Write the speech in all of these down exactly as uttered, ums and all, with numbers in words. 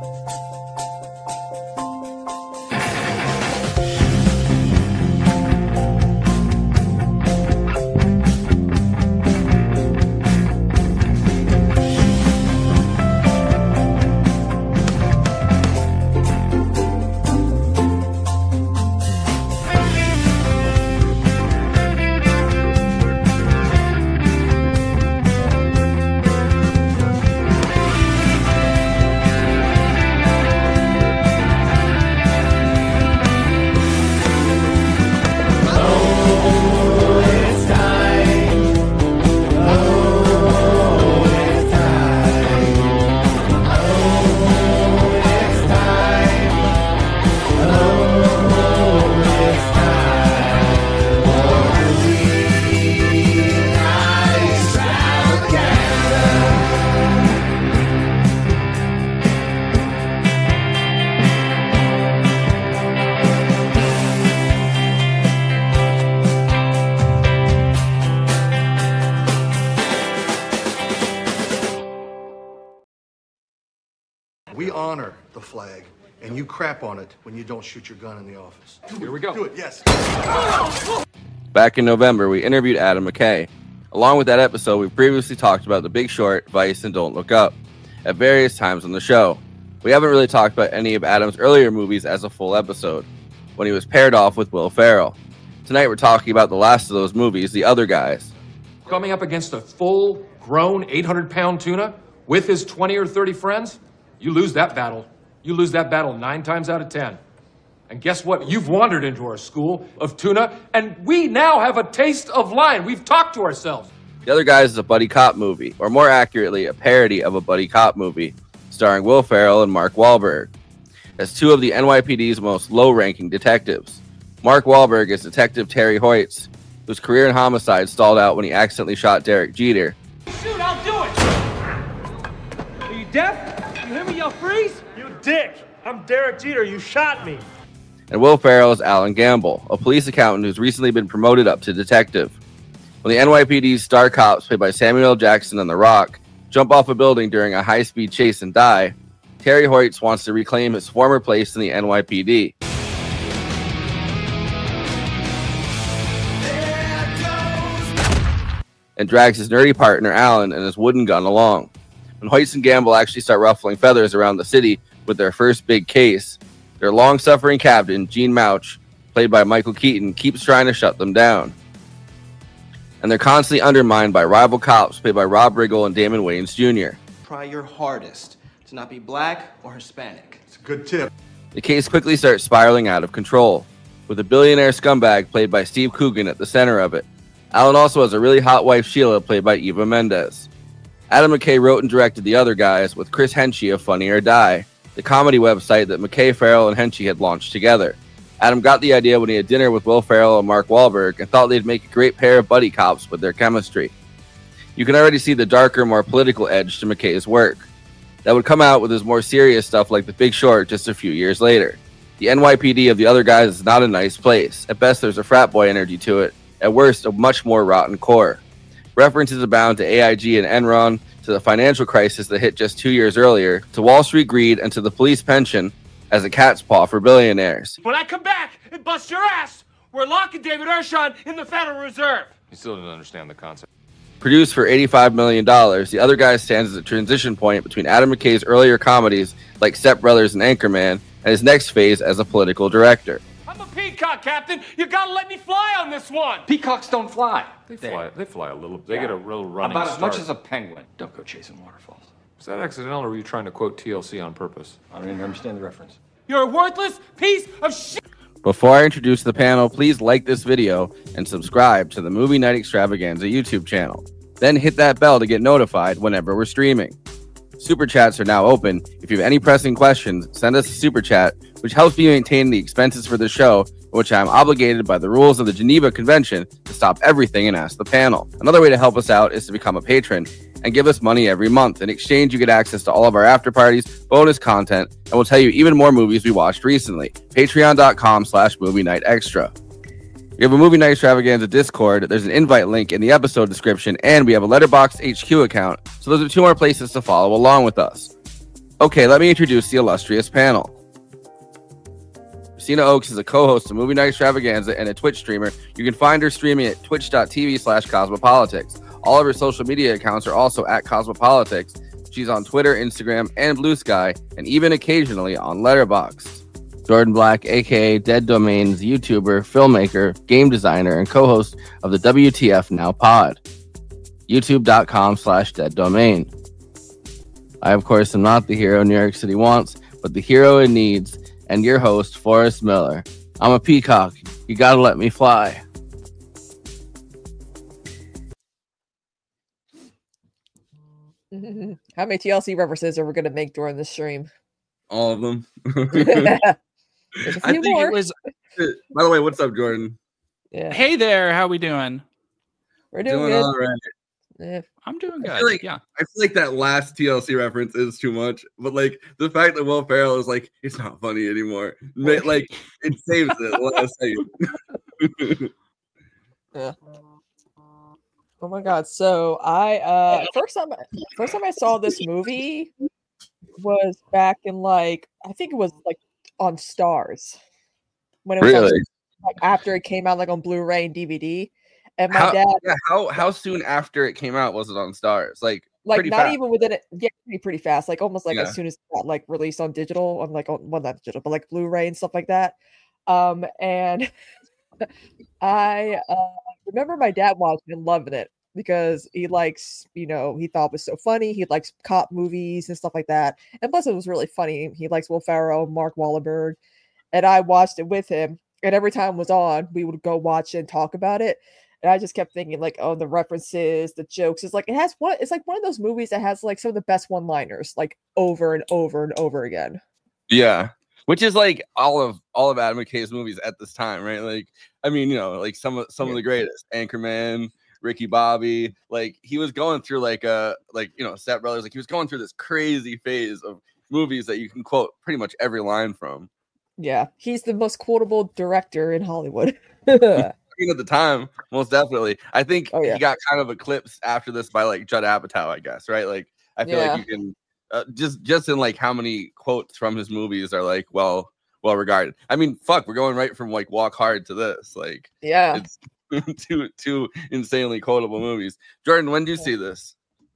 We honor the flag, and you crap on it when you don't shoot your gun in the office. Here we go. Do it, yes. Back in November, we interviewed Adam McKay. Along with that episode, we previously talked about The Big Short, Vice, and Don't Look Up at various times on the show. We haven't really talked about any of Adam's earlier movies as a full episode, when he was paired off with Will Ferrell. Tonight, we're talking about the last of those movies, The Other Guys. Coming up against a full-grown eight hundred pound tuna with his twenty or thirty friends, you lose that battle. You lose that battle nine times out of ten. And guess what? You've wandered into our school of tuna, and we now have a taste of lion. We've talked to ourselves. The Other Guys is a buddy cop movie, or more accurately, a parody of a buddy cop movie, starring Will Ferrell and Mark Wahlberg as two of the N Y P D's most low-ranking detectives. Mark Wahlberg is Detective Terry Hoyts, whose career in homicide stalled out when he accidentally shot Derek Jeter. Shoot, I'll do it! Are you deaf? You hear me yell freeze? You dick! I'm Derek Jeter, you shot me! And Will Ferrell is Alan Gamble, a police accountant who's recently been promoted up to detective. When the N Y P D's star cops, played by Samuel L. Jackson and The Rock, jump off a building during a high-speed chase and die, Terry Hoyts wants to reclaim his former place in the N Y P D. And drags his nerdy partner Alan and his wooden gun along. When Hoyts and Gamble actually start ruffling feathers around the city with their first big case, their long-suffering captain, Gene Mouch, played by Michael Keaton, keeps trying to shut them down. And they're constantly undermined by rival cops, played by Rob Riggle and Damon Wayans Junior Try your hardest to not be black or Hispanic. It's a good tip. The case quickly starts spiraling out of control, with a billionaire scumbag played by Steve Coogan at the center of it. Alan also has a really hot wife, Sheila, played by Eva Mendes. Adam McKay wrote and directed The Other Guys with Chris Henchy of Funny or Die, the comedy website that McKay, Ferrell, and Henchy had launched together. Adam got the idea when he had dinner with Will Ferrell and Mark Wahlberg and thought they'd make a great pair of buddy cops with their chemistry. You can already see the darker, more political edge to McKay's work. That would come out with his more serious stuff like The Big Short just a few years later. The N Y P D of The Other Guys is not a nice place. At best, there's a frat boy energy to it. At worst, a much more rotten core. References abound to A I G and Enron, to the financial crisis that hit just two years earlier, to Wall Street greed, and to the police pension as a cat's paw for billionaires. When I come back and bust your ass, we're locking David Ershon in the Federal Reserve. You still didn't understand the concept. Produced for eighty-five million dollars, The Other Guys stands as a transition point between Adam McKay's earlier comedies like Step Brothers and Anchorman and his next phase as a political director. I'm a peacock, Captain. You gotta let me fly on this one. Peacocks don't fly. They fly, they fly a little. They get a real running About as start. much as a penguin. Don't go chasing waterfalls. Was that accidental, or were you trying to quote T L C on purpose? I don't even understand the reference. You're a worthless piece of shit. Before I introduce the panel, please like this video and subscribe to the Movie Night Extravaganza YouTube channel. Then hit that bell to get notified whenever we're streaming. Super chats are now open. If you have any pressing questions, send us a super chat, which helps me maintain the expenses for the show, which I am obligated by the rules of the Geneva Convention to stop everything and ask the panel. Another way to help us out is to become a patron and give us money every month. In exchange, you get access to all of our after parties, bonus content, and we'll tell you even more movies we watched recently. Patreon.com slash movie night extra. We have a Movie Night Extravaganza Discord. There's an invite link in the episode description, and we have a Letterboxd H Q account, so those are two more places to follow along with us. Okay, let me introduce the illustrious panel. Christina Oakes is a co-host of Movie Night Extravaganza and a Twitch streamer. You can find her streaming at twitch.tv slash cosmopolitics. All of her social media accounts are also at Cosmopolitics. She's on Twitter, Instagram, and Blue Sky, and even occasionally on Letterboxd. Jordan Black, aka Dead Domain's YouTuber, filmmaker, game designer, and co-host of the W T F Now Pod. YouTube.com slash Dead Domain. I, of course, am not the hero New York City wants, but the hero it needs, and your host, Forrest Miller. I'm a peacock. You gotta let me fly. How many T L C references are we going to make during the stream? All of them. There's a I few think more. it was. By the way, what's up, Jordan? Yeah, Hey there, how we doing? we're doing, Doing good. all right. Yeah. I'm doing I good. feel like- yeah. I feel like that last T L C reference is too much, but like the fact that Will Ferrell is like, it's not funny anymore. ma- Like it saves it. Let us say. Yeah. Oh my god! So I uh first time first time I saw this movie was back in like I think it was like on Stars when it was on- Really? like after it came out like on Blu-ray and D V D. And my How, dad yeah, how how soon after it came out was it on Stars? Like like pretty not fast. even within it, yeah, pretty pretty fast. Like almost like Yeah. as soon as it got like released on digital, on like on well not digital, but like Blu-ray and stuff like that. Um and I uh remember my dad watching and loving it because he likes, you know, he thought it was so funny. He likes cop movies and stuff like that. And plus it was really funny. He likes Will Ferrell, Mark Wahlberg. And I watched it with him. And every time it was on, we would go watch it and talk about it. And I just kept thinking, like, oh, the references, the jokes. It's like it has one. It's like one of those movies that has like some of the best one-liners, like over and over and over again. Yeah, which is like all of all of Adam McKay's movies at this time, right? Like, I mean, you know, like some of some of the greatest, Anchorman, Ricky Bobby. Like he was going through like a like you know Step Brothers. Like he was going through this crazy phase of movies that you can quote pretty much every line from. Yeah, he's the most quotable director in Hollywood. I mean, at the time, most definitely. I think Oh, yeah. he got kind of eclipsed after this by like Judd Apatow, I guess, right? Like I feel Yeah. like you can uh, just just in like how many quotes from his movies are like well well regarded. I mean, fuck, we're going right from like Walk Hard to this. Like Yeah. it's two two insanely quotable movies. Jordan, when did you see this?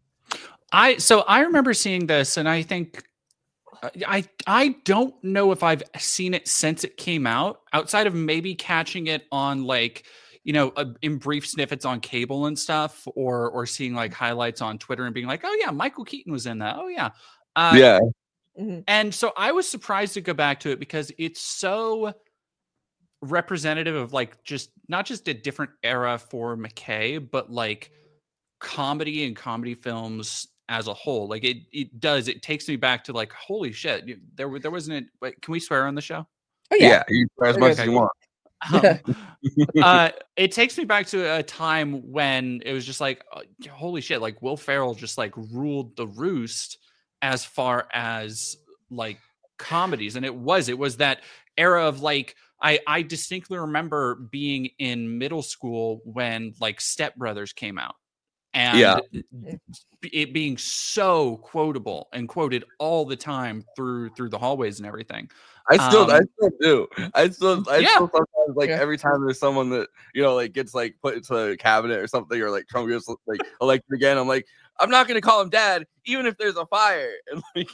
I so I remember seeing this, and I think uh, I I don't know if I've seen it since it came out, outside of maybe catching it on like you know uh, in brief snippets on cable and stuff, or or seeing like highlights on Twitter and being like, oh yeah, Michael Keaton was in that. Oh yeah, uh, Yeah. Mhm. And so I was surprised to go back to it because it's so representative of like just not just a different era for McKay, but like comedy and comedy films as a whole. Like it it does, it takes me back to like, holy shit, you- there wa- there wasn't a, wait, can we swear on the show? Oh Yeah, yeah. you swear as We're much good. as you want. Um, uh, it takes me back to a time when it was just like, uh, holy shit, like Will Ferrell just like ruled the roost as far as like comedies. And it was, it was that era of like, I, I distinctly remember being in middle school when like Step Brothers came out. And Yeah. it being so quotable and quoted all the time through through the hallways and everything. I still, I Um, still do. I still, I Yeah. still sometimes like Yeah. every time there's someone that you know like gets like put into a cabinet or something, or like Trump gets like elected again. I'm like, I'm not gonna call him dad, even if there's a fire. And like,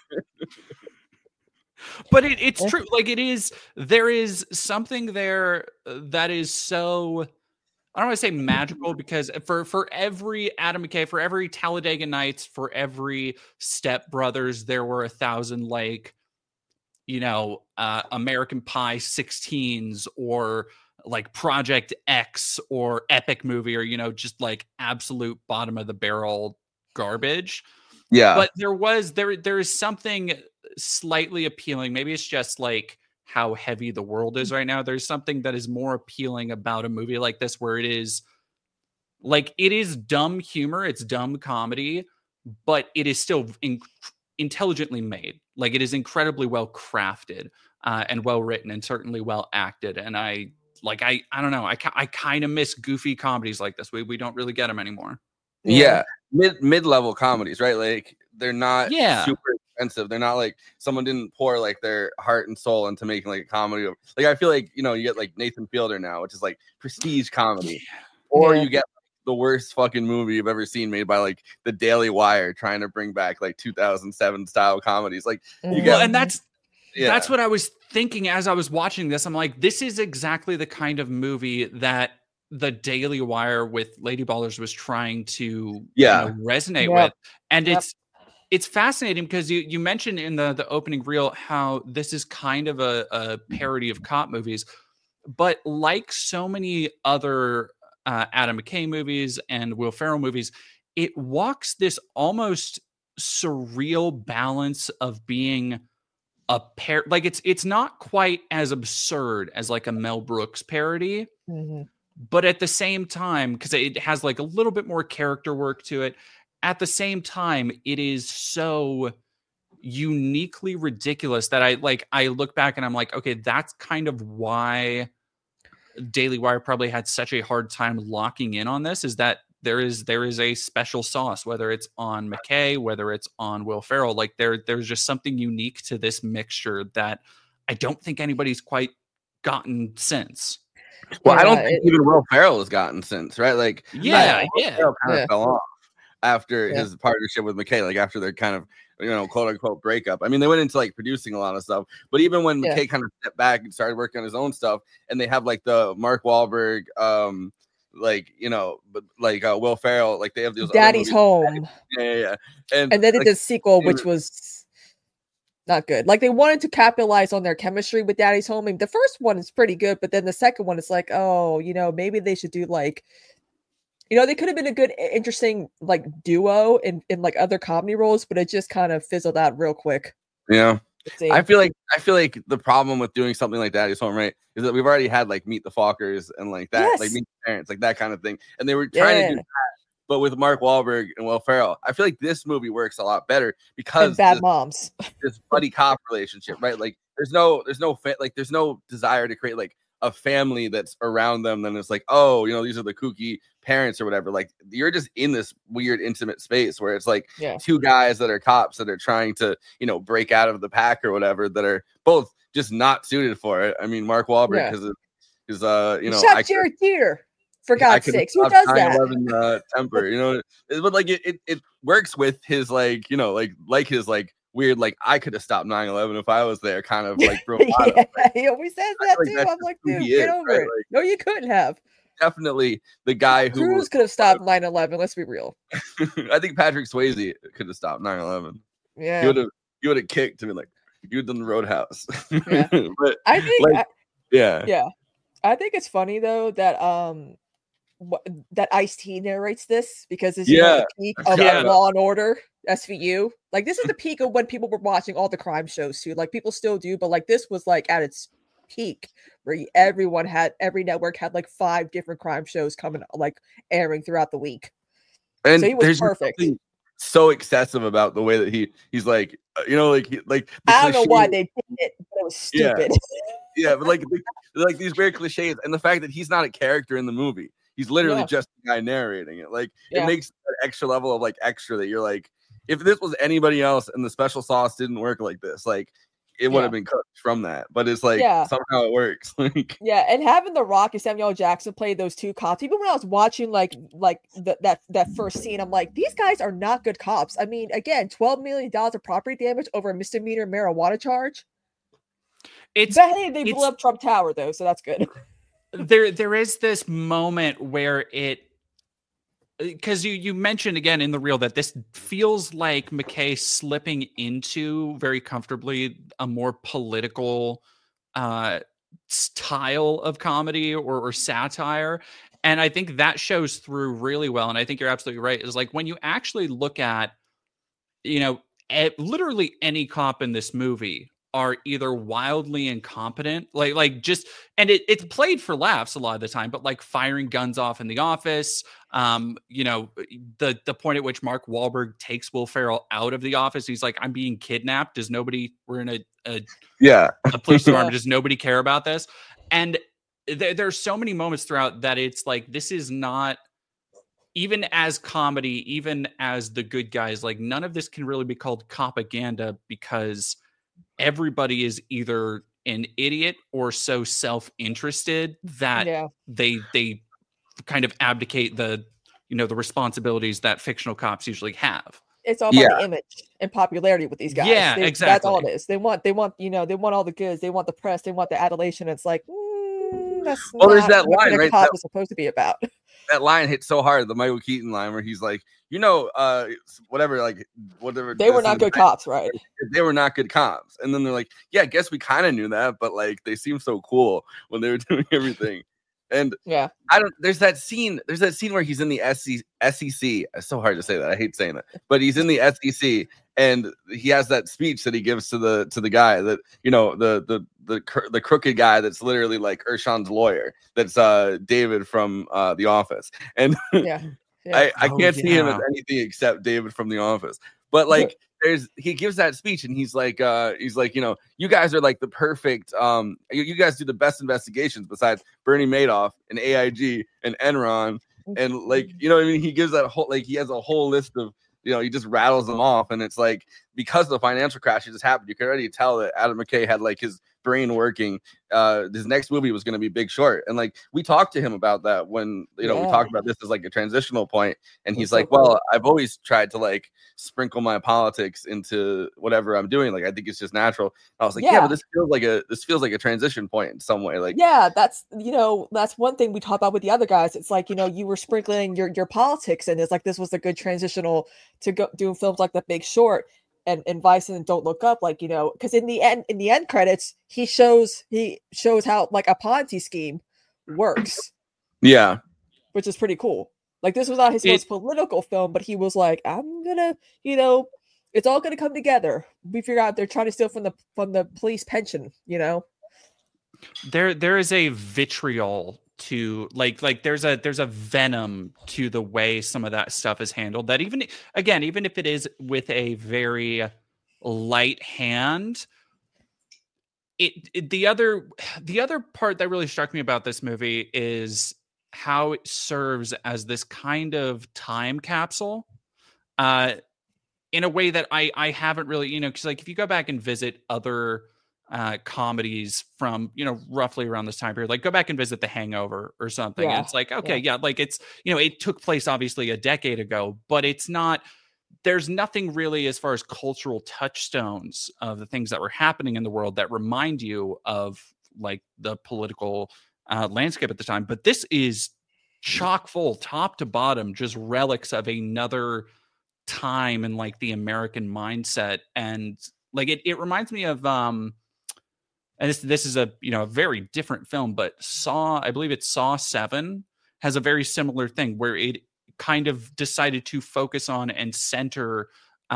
but it, it's Yeah. true. Like it is, there is something there uh, that is so, I don't want to say magical, because for for every Adam McKay, for every Talladega Nights, for every Step Brothers, there were a thousand like, you know, uh, American Pie sixteens, or like Project X, or Epic Movie, or you know, just like absolute bottom of the barrel garbage. yeah, But there was there there is something slightly appealing. Maybe it's just like how heavy the world is right now. There's something that is more appealing about a movie like this, where it is like, it is dumb humor, it's dumb comedy, but it is still in, intelligently made. Like it is incredibly well crafted uh, and well written, and certainly well acted. And I like I I don't know. I ki- I kind of miss goofy comedies like this. We we don't really get them anymore. yeah, mid mid level comedies, right? Like they're not Yeah. super expensive. They're not like someone didn't pour like their heart and soul into making like a comedy. Of, like I feel like you know you get like Nathan Fielder now, which is like prestige comedy, or Yeah. you get the worst fucking movie you've ever seen made by like the Daily Wire trying to bring back like two thousand seven style comedies. Like you Mhm. get, Well, and that's yeah. that's what I was thinking as I was watching this. I'm like, this is exactly the kind of movie that the Daily Wire with Lady Ballers was trying to Yeah. you know, resonate Yep. with. And Yep. it's it's fascinating because you you mentioned in the the opening reel how this is kind of a, a parody of cop movies, but like so many other uh, Adam McKay movies and Will Ferrell movies, it walks this almost surreal balance of being a pair. Like it's it's not quite as absurd as like a Mel Brooks parody, Mhm. but at the same time, because it has like a little bit more character work to it, at the same time, it is so uniquely ridiculous that I like I look back and I'm like, okay, that's kind of why Daily Wire probably had such a hard time locking in on this, is that there is there is a special sauce, whether it's on McKay, whether it's on Will Ferrell. Like there there's just something unique to this mixture that I don't think anybody's quite gotten since. Well, I don't Yeah, think it- even Will Ferrell has gotten since, right? Like, Yeah, Will yeah. Ferrell kind of Yeah. fell off after Yeah. his partnership with McKay, like after their kind of, you know, quote unquote breakup. I mean, they went into like producing a lot of stuff, but even when Yeah. McKay kind of stepped back and started working on his own stuff, and they have like the Mark Wahlberg, um, like you know, but like uh, Will Ferrell, like they have those other Daddy's movies. Home. Yeah, yeah, yeah. And, And then they like, did the sequel, they which were- was not good. Like they wanted to capitalize on their chemistry with Daddy's Home. And the first one is pretty good, but then the second one is like, oh, you know, maybe they should do like, you know, they could have been a good, i- interesting like duo in in like other comedy roles, but it just kind of fizzled out real quick. yeah. it seemed. I feel like I feel like the problem with doing something like Daddy's Home, right, is that we've already had like Meet the Fockers and like that, like Yes. Meet the Parents, like that kind of thing, and they were trying to Yeah. do that, but with Mark Wahlberg and Will Ferrell. I feel like this movie works a lot better And because Bad this, Moms. this buddy cop relationship, right? Like there's no there's no fa- like there's no desire to create like a family that's around them. Then it's like, oh, you know, these are the kooky parents or whatever. Like you're just in this weird intimate space where it's like Yeah. two guys that are cops that are trying to, you know, break out of the pack or whatever, that are both just not suited for it. I mean, Mark Wahlberg Yeah. because of his uh, you know, Shot I could- Jared Deere. For I God's could sakes, who stop does that? nine eleven uh, temper, you know, It- but like it, it, it works with his like, you know, like like his like weird like I could have stopped nine eleven if I was there kind of like bravado. Yeah, he always says I that feel like too. that's I'm just like, who dude, he get is, over right? it. Like- No, you couldn't have. Definitely the guy who Cruz could have stopped nine eleven. Let's be real. I think Patrick Swayze could have stopped nine eleven. Yeah. He would have he would have kicked to me like you done the Roadhouse. Yeah. But I think like, I, yeah. yeah. I think it's funny though that um wh- that Ice-T narrates this because it's you know, Yeah. the peak of Yeah. like Law and Order, S V U. Like this is the peak of when people were watching all the crime shows too. Like people still do, but like this was like at its peak where you- everyone had every network had like five different crime shows coming like airing throughout the week. And So he was there's perfect. something so excessive about the way that he he's like uh, you know like he, like the I don't know why cliche- they did it, but it was Yeah. stupid. yeah, but like like- like these weird cliches and the fact that he's not a character in the movie. He's literally Yeah. just the guy narrating it. Like Yeah. it makes an extra level of like extra that you're like, if this was anybody else and the special sauce didn't work like this, like it would Yeah. have been cut from that. But it's like Yeah. somehow it works. Like Yeah, and having The Rock and Samuel L. Jackson play those two cops, even when I was watching like like the, that that first scene, I'm like, these guys are not good cops. I mean, again, twelve million dollars of property damage over a misdemeanor marijuana charge. It's But hey, they blew it's- up Trump Tower though, so that's good. there there is this moment where it because you you mentioned again in the reel that this feels like McKay slipping into very comfortably a more political uh style of comedy or, or satire, and I think that shows through really well. And I think you're absolutely right, is like when you actually look at, you know, e- literally any cop in this movie are either wildly incompetent, like like just, and it, it's played for laughs a lot of the time, but like firing guns off in the office, um, you know, the the point at which Mark Wahlberg takes Will Ferrell out of the office, he's like, I'm being kidnapped. Does nobody? We're in a a, yeah. a police department. Does nobody care about this? And there, there's so many moments throughout that it's like this is not even as comedy, even as the good guys, like none of this can really be called propaganda because everybody is either an idiot or so self-interested that Yeah. they they kind of abdicate the you know the responsibilities that fictional cops usually have. It's all Yeah. about the image and popularity with these guys. Yeah, They- That's all it exactly. is. They want, they want, you know, they want all the goods. They want the press. They want the adulation. It's like, mm, that's Well, there's not that what line, being a right, cop that- is supposed to be about. That line hit so hard, the Michael Keaton line where he's like, you know, uh, whatever, like whatever. They were this not is- good cops, right? They were not good cops, and then they're like, yeah, I guess we kind of knew that, but like they seemed so cool when they were doing everything. And Yeah. I don't. There's that scene. There's that scene where he's in the S E C. It's so hard to say that. I hate saying that, but he's in the S E C, and he has that speech that he gives to the to the guy that you know the the the cr- the crooked guy that's literally like Urshan's lawyer. That's uh David from uh The Office, and Yeah. Yeah. I I Oh, can't see him as yeah. anything except David from The Office. But like there's he gives that speech and he's like uh he's like, you know, you guys are like the perfect um you, you guys do the best investigations besides Bernie Madoff and A I G and Enron and like, you know what I mean? He gives that whole like he has a whole list of, you know, he just rattles them off, and it's like because the financial crash just happened, you could already tell that Adam McKay had like his brain working. Uh, his next movie was going to be Big Short, and like we talked to him about that when you know we Yeah. talked about this as like a transitional point, and he's That's so like, cool. "Well, I've always tried to like sprinkle my politics into whatever I'm doing. Like I think it's just natural." I was like, "Yeah, Yeah. but this feels like a this feels like a transition point in some way." Like, Yeah, that's, you know, that's one thing we talk about with the other guys. It's like, you know, you were sprinkling your your politics, and it's like this was a good transitional to go doing films like The Big Short and and Vice and Don't Look Up. Like, you know, because in the end, in the end credits, he shows he shows how like a Ponzi scheme works, yeah, which is pretty cool. Like this was not his It- most political film, but he was like, I'm gonna, you know, it's all gonna come together. We figure out they're trying to steal from the from the police pension, you know. There there is a vitriol to like like there's a there's a venom to the way some of that stuff is handled, that even again, even if it is with a very light hand, it, it the other the other part that really struck me about this movie is how it serves as this kind of time capsule uh in a way that I I haven't really, you know, because like if you go back and visit other uh comedies from, you know, roughly around this time period, like go back and visit The Hangover or something, Yeah, and it's like, okay, yeah. like it's, you know, it took place obviously a decade ago, but it's not, there's nothing really as far as cultural touchstones of the things that were happening in the world that remind you of like the political uh, landscape at the time. But this is chock full, top to bottom, just relics of another time in like the American mindset. And like it, it reminds me of um and this this is a, you know, a very different film, but Saw, I believe it's Saw seven, has a very similar thing where it kind of decided to focus on and center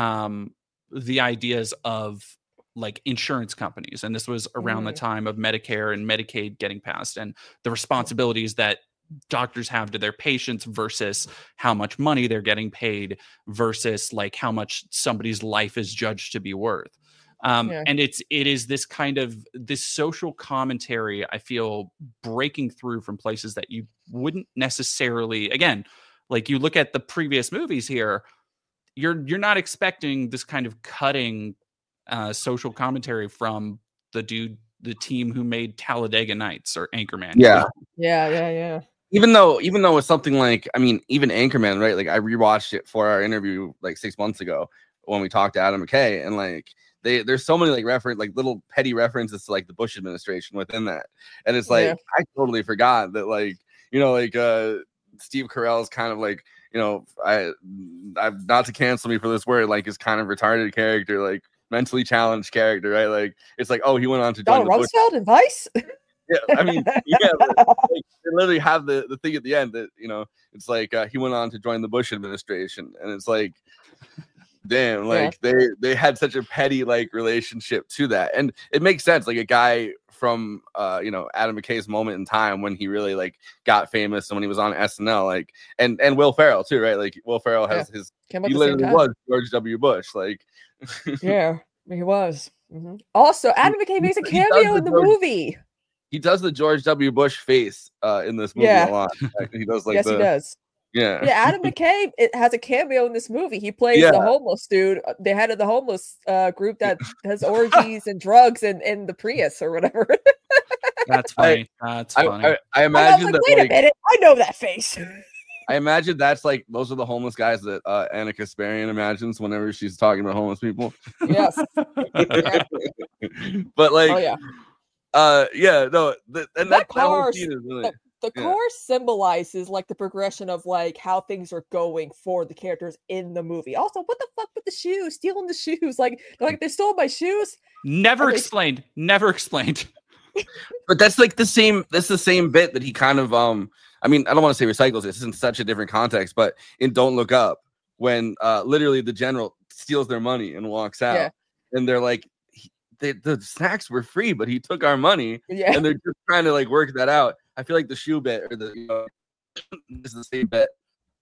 um the ideas of like insurance companies. And this was around the Mm. time of Medicare and Medicaid getting passed, and the responsibilities that doctors have to their patients versus how much money they're getting paid versus like how much somebody's life is judged to be worth. Um, Yeah. and it's it is this kind of this social commentary, I feel, breaking through from places that you wouldn't necessarily, again, like you look at the previous movies here, you're you're not expecting this kind of cutting uh, social commentary from the dude, the team who made Talladega Nights or Anchorman. yeah. Yeah, yeah, yeah. Even though, even though it's something like, I mean, even Anchorman, right? Like I rewatched it for our interview like six months ago when we talked to Adam McKay, and like they, there's so many like reference, like little petty references to like the Bush administration within that, and it's like Yeah. I totally forgot that, like, you know, like uh Steve Carell's kind of like, you know, I, I've not to cancel me for this word, like his kind of retarded character, like mentally challenged character, right? Like it's like, oh, he went on to join Donald the Bush. Rumsfeld and Vice. Yeah, I mean, yeah, but, like, they literally have the, the thing at the end that, you know, it's like uh, he went on to join the Bush administration, and it's like, damn, like they they had such a petty like relationship to that, and it makes sense. Like a guy from uh, you know, Adam McKay's moment in time when he really like got famous and when he was on S N L, like, and and Will Ferrell too, right? Like Will Ferrell has his Came out he the same literally time. was George W. Bush, like. Yeah, he was. Mhm. Also, Adam McKay makes a he does cameo the in the George- movie. He does the George W. Bush face uh, in this movie Yeah. a lot. Like, he does like Yes, the he does. Yeah. Yeah, Adam McKay it has a cameo in this movie. He plays Yeah. the homeless dude, uh, the head of the homeless uh, group that has orgies and drugs in, in the Prius or whatever. That's funny. That's I, funny. I, I And I was imagine like, that. wait Like, a minute, I know that face. I imagine that's like those are the homeless guys that uh, Anna Kasparian imagines whenever she's talking about homeless people. Yes. Yeah. But like, Oh yeah. uh, yeah, no, th- and That that, that whole car, scene is really. the, the yeah. car symbolizes like the progression of like how things are going for the characters in the movie. Also, what the fuck with the shoes? Stealing the shoes? Like, they're like they stole my shoes. Never And they- explained. Never explained. But that's like the same. That's the same bit that he kind of. Um, I mean, I don't want to say recycles. This in such a different context, but in Don't Look Up, when uh, literally the general steals their money and walks out, Yeah. and they're like, he, they, the snacks were free, but he took our money, Yeah. and they're just trying to like work that out. I feel like the shoe bit or the you know, this is the same bit.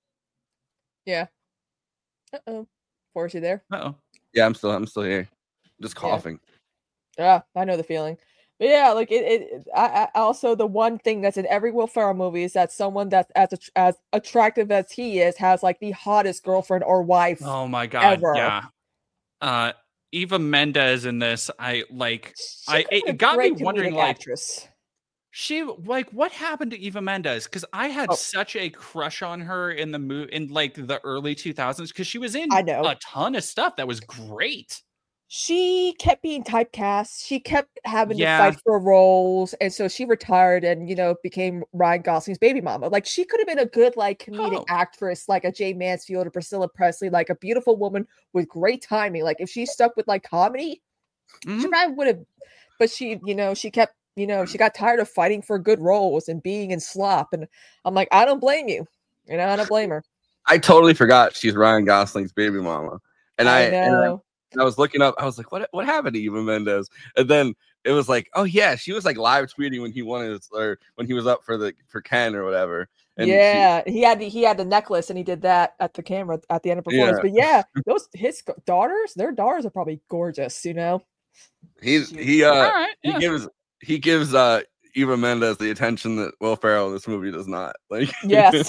Yeah. Uh oh. Force you there? Uh-oh. Yeah, I'm still, I'm still here, just Yeah. coughing. Yeah, I know the feeling. But yeah, like it. it I, I also the one thing that's in every Will Ferrell movie is that someone that's as att- as attractive as he is has like the hottest girlfriend or wife. Oh my god. Ever. Yeah. Uh Eva Mendes in this, I like She I could've been it a got me great wondering comedic like actress. she like what happened to Eva Mendes? Because I had Oh. such a crush on her in the movie in like the early two thousands because she was in I know. a ton of stuff that was great. She kept being typecast. She kept having Yeah. to fight for roles, and so she retired and you know became Ryan Gosling's baby mama. Like she could have been a good like comedic Oh. actress, like a Jay Mansfield or Priscilla Presley, like a beautiful woman with great timing. Like if she stuck with like comedy, she Mhm. probably would have. But she, you know, she kept, you know, she got tired of fighting for good roles and being in slop. And I'm like, I don't blame you. You know, I don't blame her. I totally forgot she's Ryan Gosling's baby mama, and I, I and I know. I was looking up. I was like, "What? What happened to Eva Mendes?" And then it was like, "Oh yeah, she was like live tweeting when he won his or when he was up for the for Ken or whatever." And she- Yeah, he had the, he had the necklace and he did that at the camera at the end of performance. Yeah. But yeah, those his g- daughters, their daughters are probably gorgeous. You know. he's he uh All right. he Yeah. gives he gives uh Eva Mendes the attention that Will Ferrell in this movie does not. Like Yes.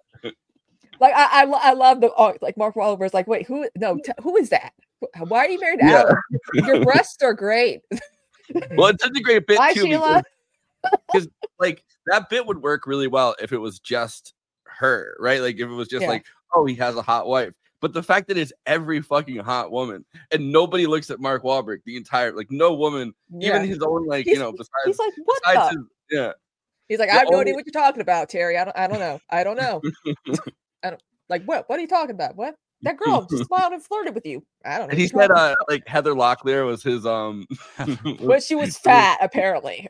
Like I, I, lo- I love the oh, like Mark Wahlberg's like, wait, who? No, t- who is that? Wh- Why are you married to Yeah. Alan? Your breasts are great. well, it's such a great bit Bye, too Sheila. because like that bit would work really well if it was just her, right? Like if it was just Yeah. like, oh, he has a hot wife. But the fact that it's every fucking hot woman and nobody looks at Mark Wahlberg the entire like no woman, Yeah. even his own like He's- you know besides He's like, what besides the? his, yeah. He's like, the I have no only- idea what you're talking about, Terry. I don't, I don't know. I don't know. I don't like what? What are you talking about? What? That girl just smiled and flirted with you. I don't know. And he what you're said talking uh like Heather Locklear was his um about. But she was fat, apparently.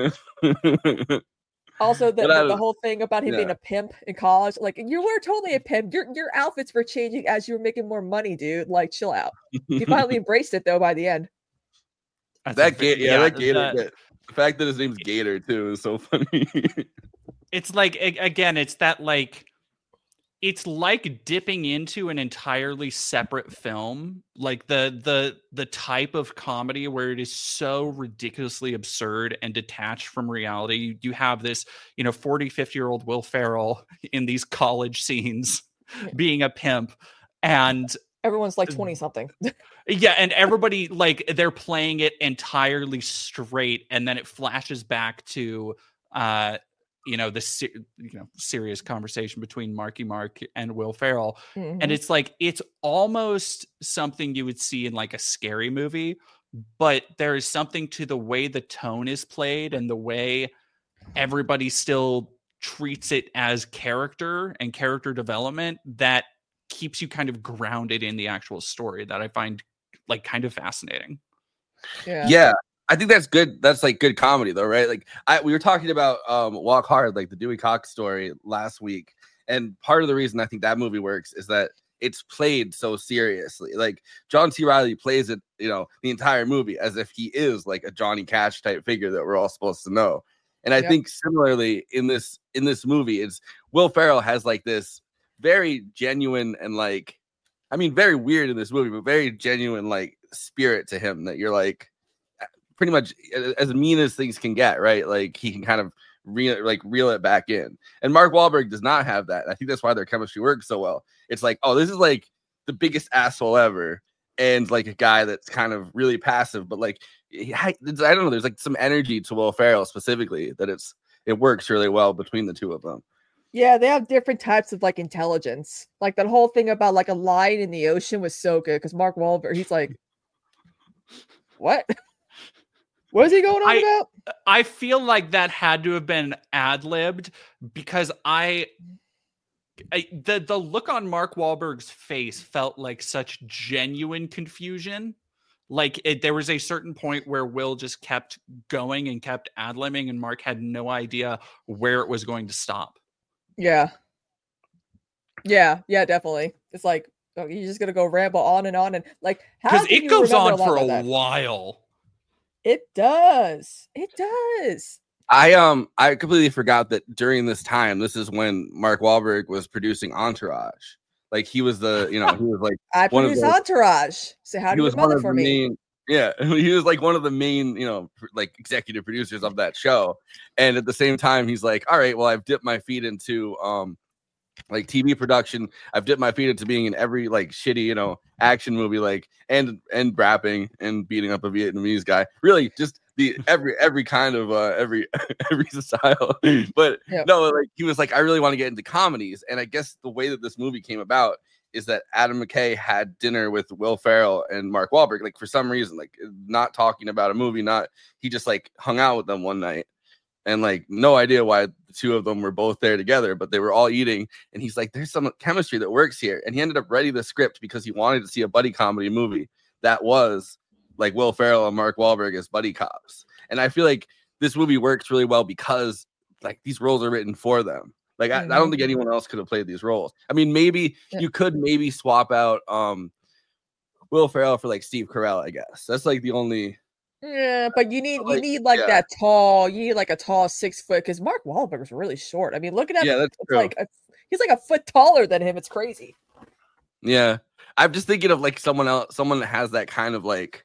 Also, the, But I the, the was- whole thing about him being yeah. a pimp in college, like you were totally a pimp. Your your outfits were changing as you were making more money, dude. Like, chill out. He finally embraced it though by the end. That's that a ve- gate, yeah, that Gator that- bit. The fact that his name's Gator too is so funny. it's like a- again it's that like it's like dipping into an entirely separate film, like the the the type of comedy where it is so ridiculously absurd and detached from reality. You, you have this, you know, forty, fifty year old Will Ferrell in these college scenes being a pimp, and Everyone's like twenty something. yeah, and everybody like they're playing it entirely straight, and then it flashes back to uh you know the se- you know serious conversation between Marky Mark and Will Ferrell, and Mhm. it's like it's almost something you would see in like a scary movie, but there is something to the way the tone is played and the way everybody still treats it as character and character development that keeps you kind of grounded in the actual story that I find like kind of fascinating. Yeah. Yeah, I think that's good. That's like good comedy though, right? Like I we were talking about um Walk Hard, like the Dewey Cox story last week. And part of the reason I think that movie works is that it's played so seriously. Like John C. Reilly plays it, you know, the entire movie as if he is like a Johnny Cash type figure that we're all supposed to know. And I Yep. think similarly in this in this movie, it's Will Ferrell has like this very genuine and like, I mean, very weird in this movie, but very genuine like spirit to him that you're like pretty much as mean as things can get, right? Like he can kind of reel like reel it back in. And Mark Wahlberg does not have that. I think that's why their chemistry works so well. It's like, oh, this is like the biggest asshole ever, and like a guy that's kind of really passive, but like I, I don't know. There's like some energy to Will Ferrell specifically that it's it works really well between the two of them. Yeah, they have different types of like intelligence. Like that whole thing about like a lion in the ocean was so good because Mark Wahlberg, he's like, what? What is he going on I, about? I feel like that had to have been ad-libbed because I, I the the look on Mark Wahlberg's face felt like such genuine confusion. Like it, there was a certain point where Will just kept going and kept ad-libbing, and Mark had no idea where it was going to stop. Yeah. Yeah, yeah, definitely. It's like, oh, you're just gonna go ramble on and on and like how Because did it you goes remember on lot for of a that? while. It does. It does. I um I completely forgot that during this time, this is when Mark Wahlberg was producing Entourage. Like he was the, you know, he was like I one of produce the- Entourage. So how he do you was one mother of for the me? main, yeah, he was like one of the main, you know, pr- like executive producers of that show. And at the same time, he's like, all right, well, I've dipped my feet into um like T V production. I've dipped my feet into being in every like shitty, you know, action movie, like and and rapping and beating up a Vietnamese guy. Really, just the every every kind of uh every every style. But Yep. no, like he was like, I really want to get into comedies. And I guess the way that this movie came about is that Adam McKay had dinner with Will Ferrell and Mark Wahlberg, like for some reason, like not talking about a movie, not he just like hung out with them one night. And like no idea why the two of them were both there together, but they were all eating. And he's like, there's some chemistry that works here. And he ended up writing the script because he wanted to see a buddy comedy movie that was like Will Ferrell and Mark Wahlberg as buddy cops. And I feel like this movie works really well because like these roles are written for them. Like I, I don't think anyone else could have played these roles. I mean, maybe Yeah. you could maybe swap out um Will Ferrell for like Steve Carell, I guess. That's like the only. Yeah, but you need you Like, need like yeah. that tall. You need like a tall six foot because Mark Wahlberg is really short. I mean, look at him. Yeah, that's it's true. like a, he's like a foot taller than him. It's crazy. Yeah, I'm just thinking of like someone else, someone that has that kind of like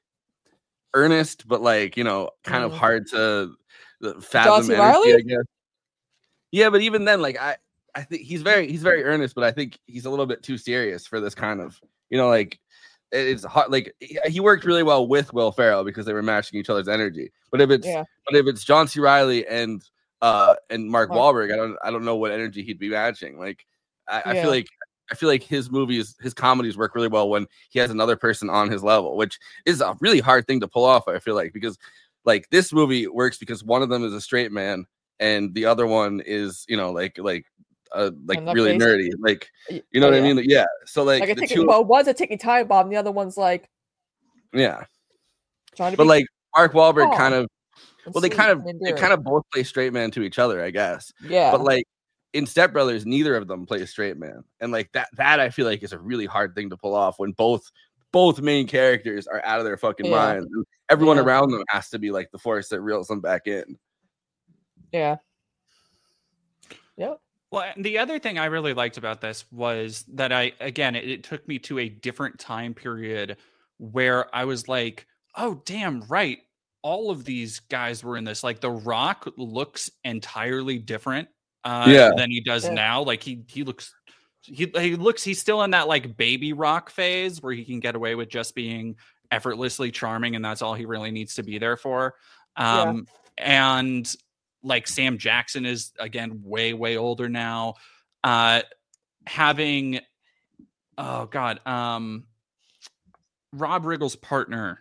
earnest, but like you know, kind of Mhm. hard to uh, fathom John C. energy, Reilly? I guess. Yeah, but even then, like I, I think he's very, he's very earnest, but I think he's a little bit too serious for this kind of, you know, like it- it's hard. Like he he worked really well with Will Ferrell because they were matching each other's energy. But if it's, Yeah. but if it's John C. Reilly and uh and Mark Mark- Wahlberg, I don't, I don't know what energy he'd be matching. Like I, I Yeah. feel like. I feel like his movies, his comedies work really well when he has another person on his level, which is a really hard thing to pull off. I feel like because like this movie works because one of them is a straight man and the other one is, you know, like like uh like And that really face- nerdy. Like Y- you know oh, what yeah. I mean? Like, yeah. So like, Like a the ticking. two, Well, one's a ticking time bomb. The other one's like yeah. trying to. But be like Mark Wahlberg calm kind of and well, they sweet kind of and they endearing. kind of both play straight man to each other, I guess. Yeah. But like in Step Brothers, neither of them play straight man, and like that that I feel like is a really hard thing to pull off when both both main characters are out of their fucking Yeah. minds. And everyone Yeah. around them has to be like the force that reels them back in. yeah. Yep. Well, and the other thing I really liked about this was that I, again, it, it took me to a different time period where I was like, oh, damn, right. All of these guys were in this. Like, The Rock looks entirely different uh, Yeah. than he does Yeah. now. Like, he he looks, he, he looks, he's still in that, like, baby Rock phase where he can get away with just being effortlessly charming, and that's all he really needs to be there for. Yeah. Um, And like Sam Jackson is again way way older now. Uh, having oh god, um, Rob Riggle's partner,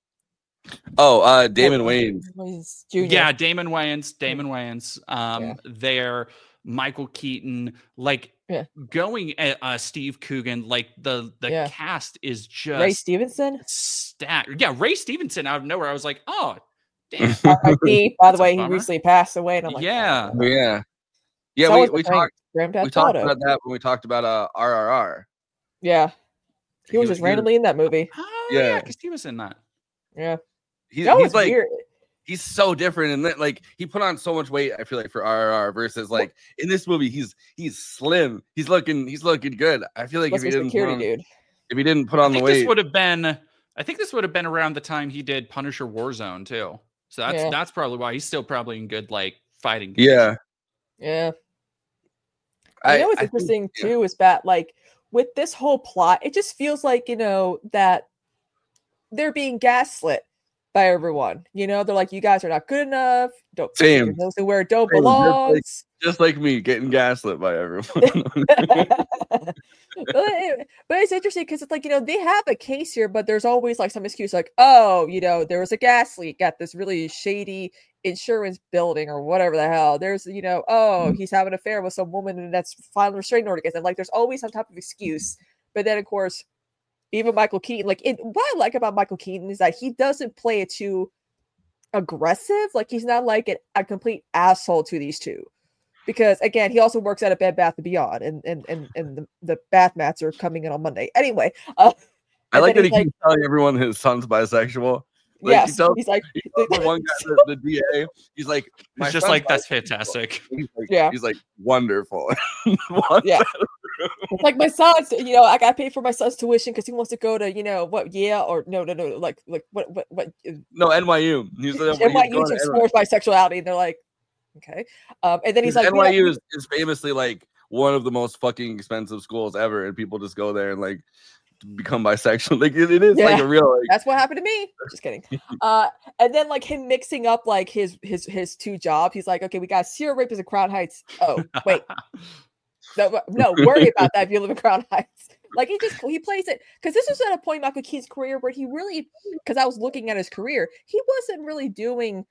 Oh, uh, Damon Oh, Wayans. he's Junior. yeah, Damon Wayans, Damon Wayans, um, Yeah. there, Michael Keaton, like Yeah. going at uh, Steve Coogan, like the the Yeah. cast is just Ray Stevenson. stacked. Yeah, Ray Stevenson out of nowhere. I was like, oh, damn. R I P By the That's a way, he bummer. recently passed away, and I'm like, Yeah. Oh, yeah. Yeah, So we, was we the Frank talked Grand Theft we talked Auto. about that when we talked about uh R R R. Yeah, he was He- just he was- randomly in that movie. Oh yeah, Yeah. because he was in that. Yeah, He, that he's was like weird. he's so different and that like he put on so much weight, I feel like, for R R R versus like in this movie he's he's slim. He's looking he's looking good. I feel like What's if he my didn't put security on, dude? if he didn't put I on the think this weight. would have been. I think this would have been around the time he did Punisher Warzone too. So that's Yeah. that's probably why he's still probably in good like fighting. Yeah. Yeah. I, you know what's I think- interesting yeah. too is that like with this whole plot, it just feels like, you know, that they're being gaslit by everyone. You know, they're like, you guys are not good enough. Don't stick Same. your nose to where it don't Same, just like- belongs. Just like me, getting gaslit by everyone. but, it- but it's interesting because it's like, you know, they have a case here, but there's always like some excuse like, oh, you know, there was a gas leak at this really shady insurance building or whatever the hell. There's, you know, oh, he's having an affair with some woman and that's filing a restraining order against him. Like, there's always some type of excuse. But then, of course, even Michael Keaton, like, it, what I like about Michael Keaton is that he doesn't play it too aggressive. Like, he's not like an, a complete asshole to these two. Because again, he also works at a Bed Bath and Beyond, and and and, and the, the bath mats are coming in on Monday. Anyway, uh, I and like then that he he's keeps telling everyone his son's bisexual. Like, yes, he tells, he's like, he tells the one guy, the, the D A, he's like, "My It's just son's like, that's bisexual." fantastic. He's like, Yeah. he's like, wonderful. What? yeah, it's like my son's. You know, I got paid for my son's tuition because he wants to go to, you know, what? Yeah, or no, no, no, like like what what what? uh, No, N Y U. He's, he's N Y going U to to N Y U. explore bisexuality, and they're like, okay, um, and then he's like, N we Y have- U is, is famously like one of the most fucking expensive schools ever, and people just go there and like become bisexual. Like it, it is like Yeah. a real like That's what happened to me. Just kidding. Uh, and then like him mixing up like his his his two jobs. He's like, okay, we got serial rapists in Crown Heights. Oh, wait, no, no, worry about that if you live in Crown Heights. Like he just he plays it because this was at a point in Michael Keaton's career where he really, because I was looking at his career, he wasn't really doing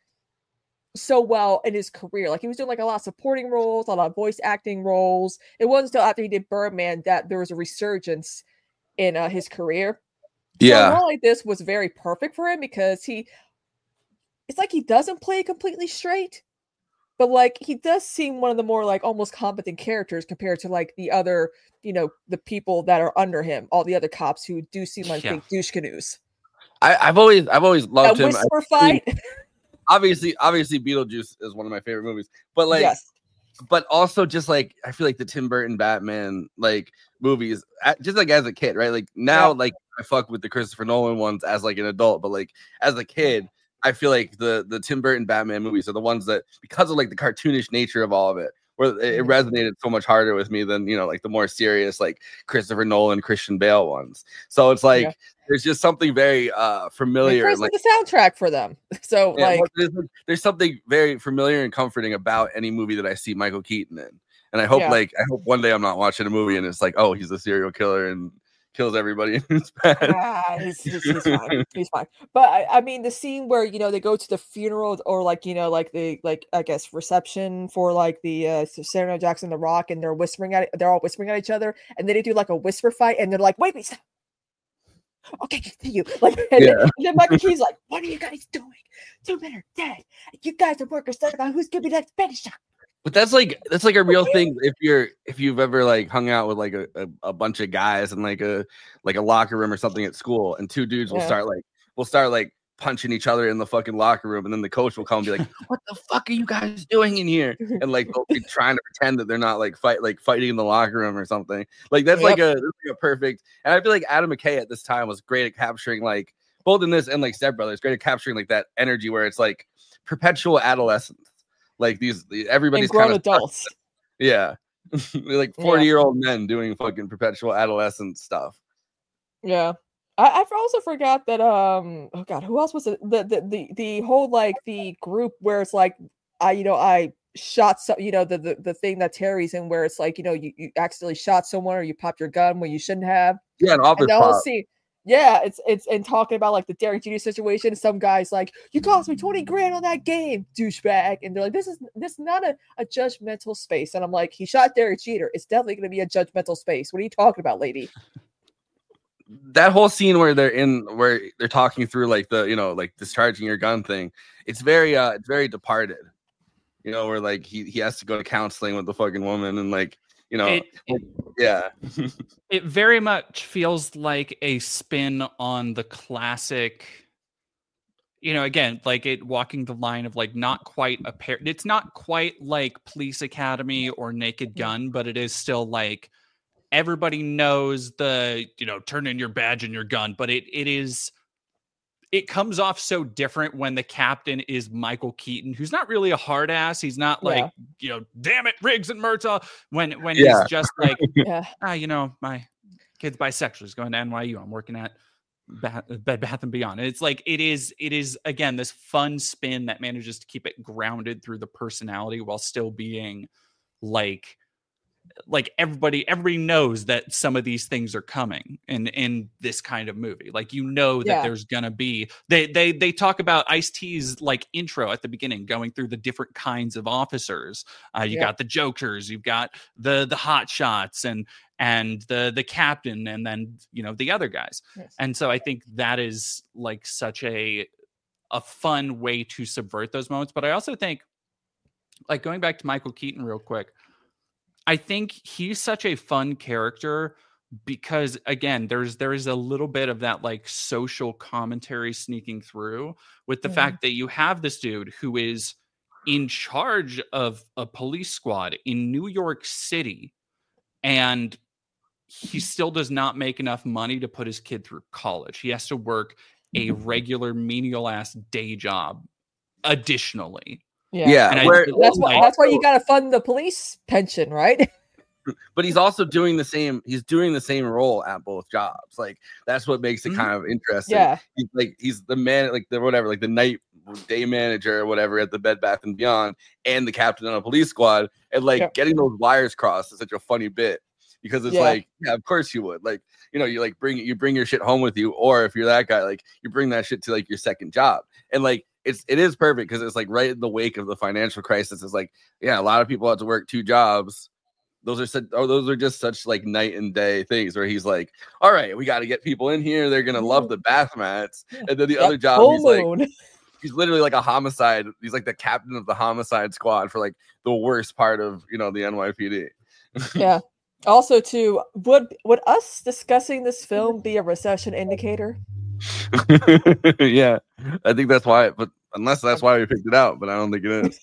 so well in his career. Like he was doing like a lot of supporting roles, a lot of voice acting roles. It wasn't until after he did Birdman that there was a resurgence in uh, his career. So a yeah. role like this was very perfect for him because he, it's like he doesn't play completely straight, but like he does seem one of the more like almost competent characters compared to like the other, you know, the people that are under him, all the other cops who do seem like Yeah. big douche canoes. I, I've always I've always That loved him. I whisper mean, fight, obviously, obviously, Beetlejuice is one of my favorite movies. But like, yes, but also just like I feel like the Tim Burton Batman like movies, a- just like as a kid, right? Like now, Yeah. like I fuck with the Christopher Nolan ones as like an adult, but like as a kid, I feel like the the Tim Burton Batman movies are the ones that, because of like the cartoonish nature of all of it, where it, it Mhm. resonated so much harder with me than, you know, like the more serious like Christopher Nolan, Christian Bale ones. So it's like Yeah. there's just something very uh and familiar Chris and like did the soundtrack for them. So yeah, like, well, there's, there's something very familiar and comforting about any movie that I see Michael Keaton in. And I hope Yeah. like I hope one day I'm not watching a movie and it's like, oh, he's a serial killer and kills everybody and it's bad. ah, he's, he's, he's fine. He's fine. But I, I mean, the scene where, you know, they go to the funeral or like, you know, like the, like, I guess reception for like the uh, Samuel Jackson, The Rock, and they're whispering at it. They're all whispering at each other. And then they do like a whisper fight and they're like, wait, wait, stop. Okay, continue. Like, and, Yeah. then, and then Michael Keaton's like, what are you guys doing? Two men are dead. You guys are working stuff about who's gonna be the next Betty shot. But that's like that's like a real thing if you're if you've ever like hung out with like a, a, a bunch of guys in like a like a locker room or something at school, and two dudes will Yeah. start like will start like punching each other in the fucking locker room, and then the coach will come and be like, what the fuck are you guys doing in here? And like they'll be trying to pretend that they're not like fight like fighting in the locker room or something. Like that's like a, that's like a perfect, and I feel like Adam McKay at this time was great at capturing like both in this and like Step Brothers, great at capturing like that energy where it's like perpetual adolescence. Like these everybody's And grown kind of adults. yeah. Like forty year old men doing fucking perpetual adolescent stuff. Yeah. I, I also forgot that um oh god, who else was it? The the the, the whole like the group where it's like I you know I shot some you know the, the the thing that Terry's in where it's like you know you, you accidentally shot someone or you popped your gun when you shouldn't have. Yeah, an office And the whole pop. scene. Yeah, it's it's and talking about like the Derek Jeter situation. Some guys like, you cost me twenty grand on that game, douchebag. And they're like, this is this is not a, a judgmental space. And I'm like, he shot Derek Jeter. It's definitely gonna be a judgmental space. What are you talking about, lady? That whole scene where they're in where they're talking through like the you know like discharging your gun thing, it's very uh it's very Departed, you know, where like he, he has to go to counseling with the fucking woman and like you know It- like, yeah It very much feels like a spin on the classic, you know, again, like it walking the line of like not quite a pair. It's not quite like Police Academy or Naked Gun, but it is still like everybody knows the, you know, turn in your badge and your gun, but it it is it comes off so different when the captain is Michael Keaton, who's not really a hard ass. He's not like, Yeah. you know, damn it, Riggs and Murtaugh. When when Yeah. he's just like, Yeah. ah, you know, my kid's bisexual. He's going to N Y U. I'm working at Bath, Bed Bath and Beyond. And it's like it is. It is again this fun spin that manages to keep it grounded through the personality while still being like. Like everybody, everybody knows that some of these things are coming in in this kind of movie. Like you know that Yeah. there's gonna be they they they talk about Ice-T's like intro at the beginning, going through the different kinds of officers. Uh, you Yeah. got the jokers, you've got the the hot shots, and and the the captain, and then you know the other guys. Yes. And so I think that is like such a a fun way to subvert those moments. But I also think, like going back to Michael Keaton real quick. I think he's such a fun character because again, there's there is a little bit of that like social commentary sneaking through with the Mhm. fact that you have this dude who is in charge of a police squad in New York City, and he still does not make enough money to put his kid through college. He has to work a regular menial ass day job additionally. Yeah. Yeah, And I where- think, That's why like, that's why you gotta fund the police pension, right? but he's also doing the same. He's doing the same role at both jobs. Like that's what makes it Mhm. kind of interesting. Yeah. He's like he's the man, like the whatever, like the night day manager or whatever at the Bed Bath and Beyond, and the captain on a police squad, and like Yep. getting those wires crossed is such a funny bit because it's Yeah. like, yeah, of course you would. Like you know, you like bring you bring your shit home with you, or if you're that guy, like you bring that shit to like your second job, and like. It's it is perfect because it's like right in the wake of the financial crisis. It's like, yeah, a lot of people have to work two jobs. Those are such, oh, those are just such like night and day things where he's like, all right, we got to get people in here. They're gonna love the bath mats, and then the Yep, other job, full he's like, moon. he's literally like a homicide. He's like the captain of the homicide squad for like the worst part of you know the N Y P D. Yeah. Also, too, would would us discussing this film be a recession indicator? Yeah, I think that's why. But unless that's why we picked it out, but I don't think it is.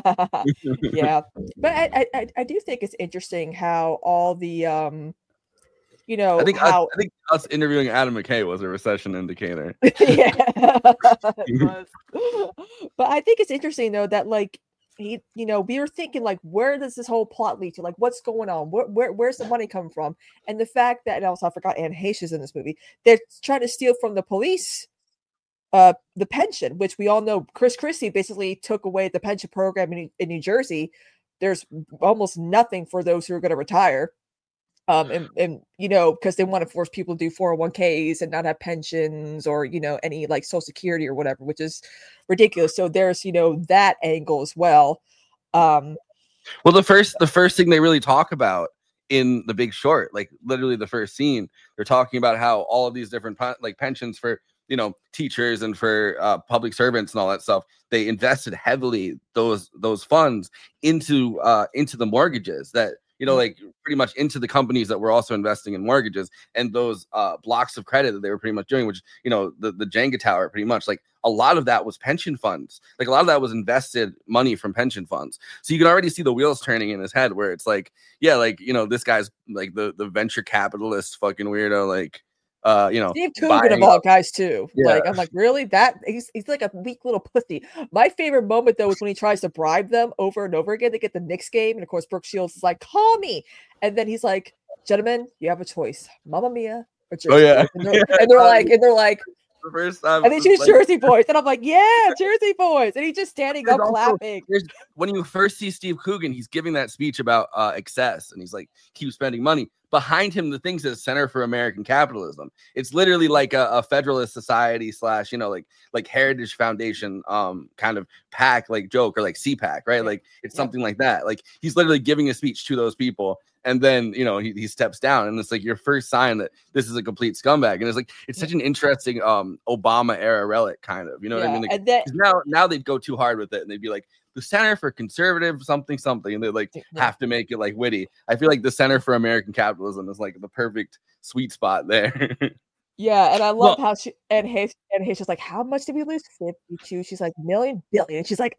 Yeah, but I, I I do think it's interesting how all the um, you know, I think us, how I think us interviewing Adam McKay was a recession indicator. yeah, it was. But I think it's interesting though that like he, you know, we were thinking like, where does this whole plot lead to? Like, what's going on? Where, where where's the money come from? And the fact that, and also I forgot Anne Heche is in this movie. They're trying to steal from the police, uh, the pension, which we all know Chris Christie basically took away the pension program in, in New Jersey. There's almost nothing for those who are going to retire. Um, and, and you know, because they want to force people to do four oh one k's and not have pensions or, you know, any like social security or whatever, which is ridiculous. So there's, you know, that angle as well. Um, Well, the first the first thing they really talk about in The Big Short, like literally the first scene, they're talking about how all of these different pen- like pensions for you know teachers and for uh, public servants and all that stuff, they invested heavily those those funds into uh, into the mortgages that. You know, like pretty much into the companies that were also investing in mortgages and those uh, blocks of credit that they were pretty much doing, which, you know, the, the Jenga tower, pretty much like a lot of that was pension funds. Like a lot of that was invested money from pension funds. So you can already see the wheels turning in his head where it's like, yeah, like, you know, this guy's like the, the venture capitalist fucking weirdo, like, uh, you know, Steve Coogan of buying all up- guys too. Yeah. Like I'm like, really? That he's he's like a weak little pussy. My favorite moment though is when he tries to bribe them over and over again to get the Knicks game, and of course Brooke Shields is like, "Call me," and then he's like, "Gentlemen, you have a choice, Mamma Mia or Jersey." Oh, yeah. and they're, and they're like, and they're like, the first time. and they it's choose like- Jersey Boys, and I'm like, "Yeah, Jersey Boys," and he's just standing There's up also- clapping. there's- when you first see Steve Coogan, he's giving that speech about uh, excess, and he's like, keep spending money. Behind him, the thing says Center for American Capitalism. It's literally like a, a Federalist Society slash, you know, like like Heritage Foundation um kind of pack, like joke or like C PAC, right? Like it's Yeah. something like that. Like he's literally giving a speech to those people. And then, you know, he, he steps down, and it's like your first sign that this is a complete scumbag. And it's like, it's such an interesting um Obama era relic, kind of, you know what I Yeah, mean? Like, and then 'cause now, now they'd go too hard with it, and they'd be like, the Center for Conservative something something, and they like Yeah. have to make it like witty. I feel like the Center for American Capitalism is like the perfect sweet spot there. yeah, and I love Well- how she and Hayes and Hayes is like, "How much did we lose? fifty-two." She's like, "Million, billion." And she's like,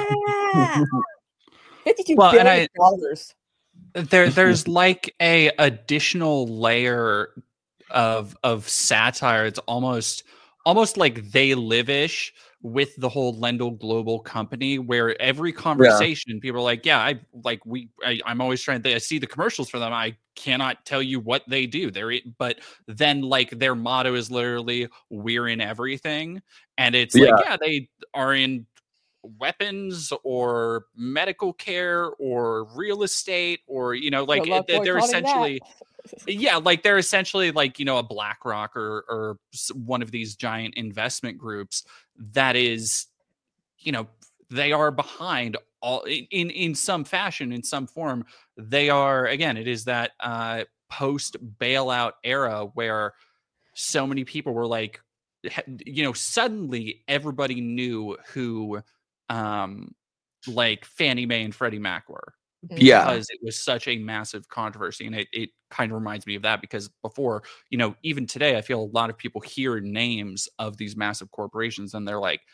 "Ah, fifty-two Well, and billion I- dollars." there there's like a additional layer of of satire. It's almost almost like they live-ish with the whole Lendl Global company, where every conversation yeah. people are like, yeah, I like we I, I'm always trying to I see the commercials for them. I cannot tell you what they do. They're but then like their motto is literally we're in everything. And it's yeah. like, yeah, they are in weapons or medical care or real estate or, you know, like it, they're essentially yeah, like they're essentially like, you know, a BlackRock or or one of these giant investment groups that is, you know, they are behind all in in some fashion, in some form. They are, again, it is that uh post bailout era where so many people were like, you know, suddenly everybody knew who um like Fannie Mae and Freddie Mac were. Yeah, because it was such a massive controversy. And it, it kind of reminds me of that, because before, you know, even today, I feel a lot of people hear names of these massive corporations and they're like,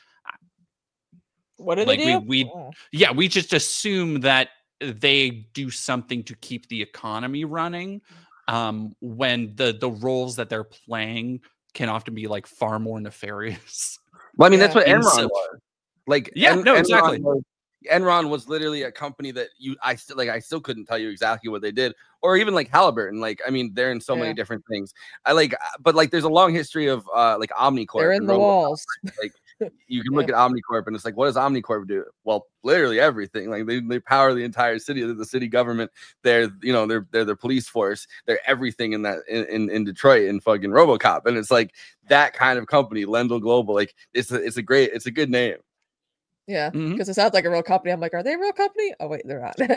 what do like they do? We, we oh. Yeah, we just assume that they do something to keep the economy running, um, when the the roles that they're playing can often be like far more nefarious. Well, I mean, yeah. that's what In Enron some- was. Like, Yeah, En- no, Enron exactly. was- Enron was literally a company that you, I still like, I still couldn't tell you exactly what they did, or even like Halliburton. Like, I mean, they're in so Yeah. many different things. I like, but like, there's a long history of uh, like Omnicorp. They're in and the Robocop. walls. Like, you can look at Omnicorp, and it's like, what does Omnicorp do? Well, literally everything. Like, they, they power the entire city. They're the city government. They're, you know, they're they're the police force. They're everything in that in, in, in Detroit in fucking RoboCop. And it's like that kind of company, Lendl Global. Like, it's a, it's a great, it's a good name. Yeah, because Mhm. it sounds like a real company. I'm like, are they a real company? Oh wait, they're not.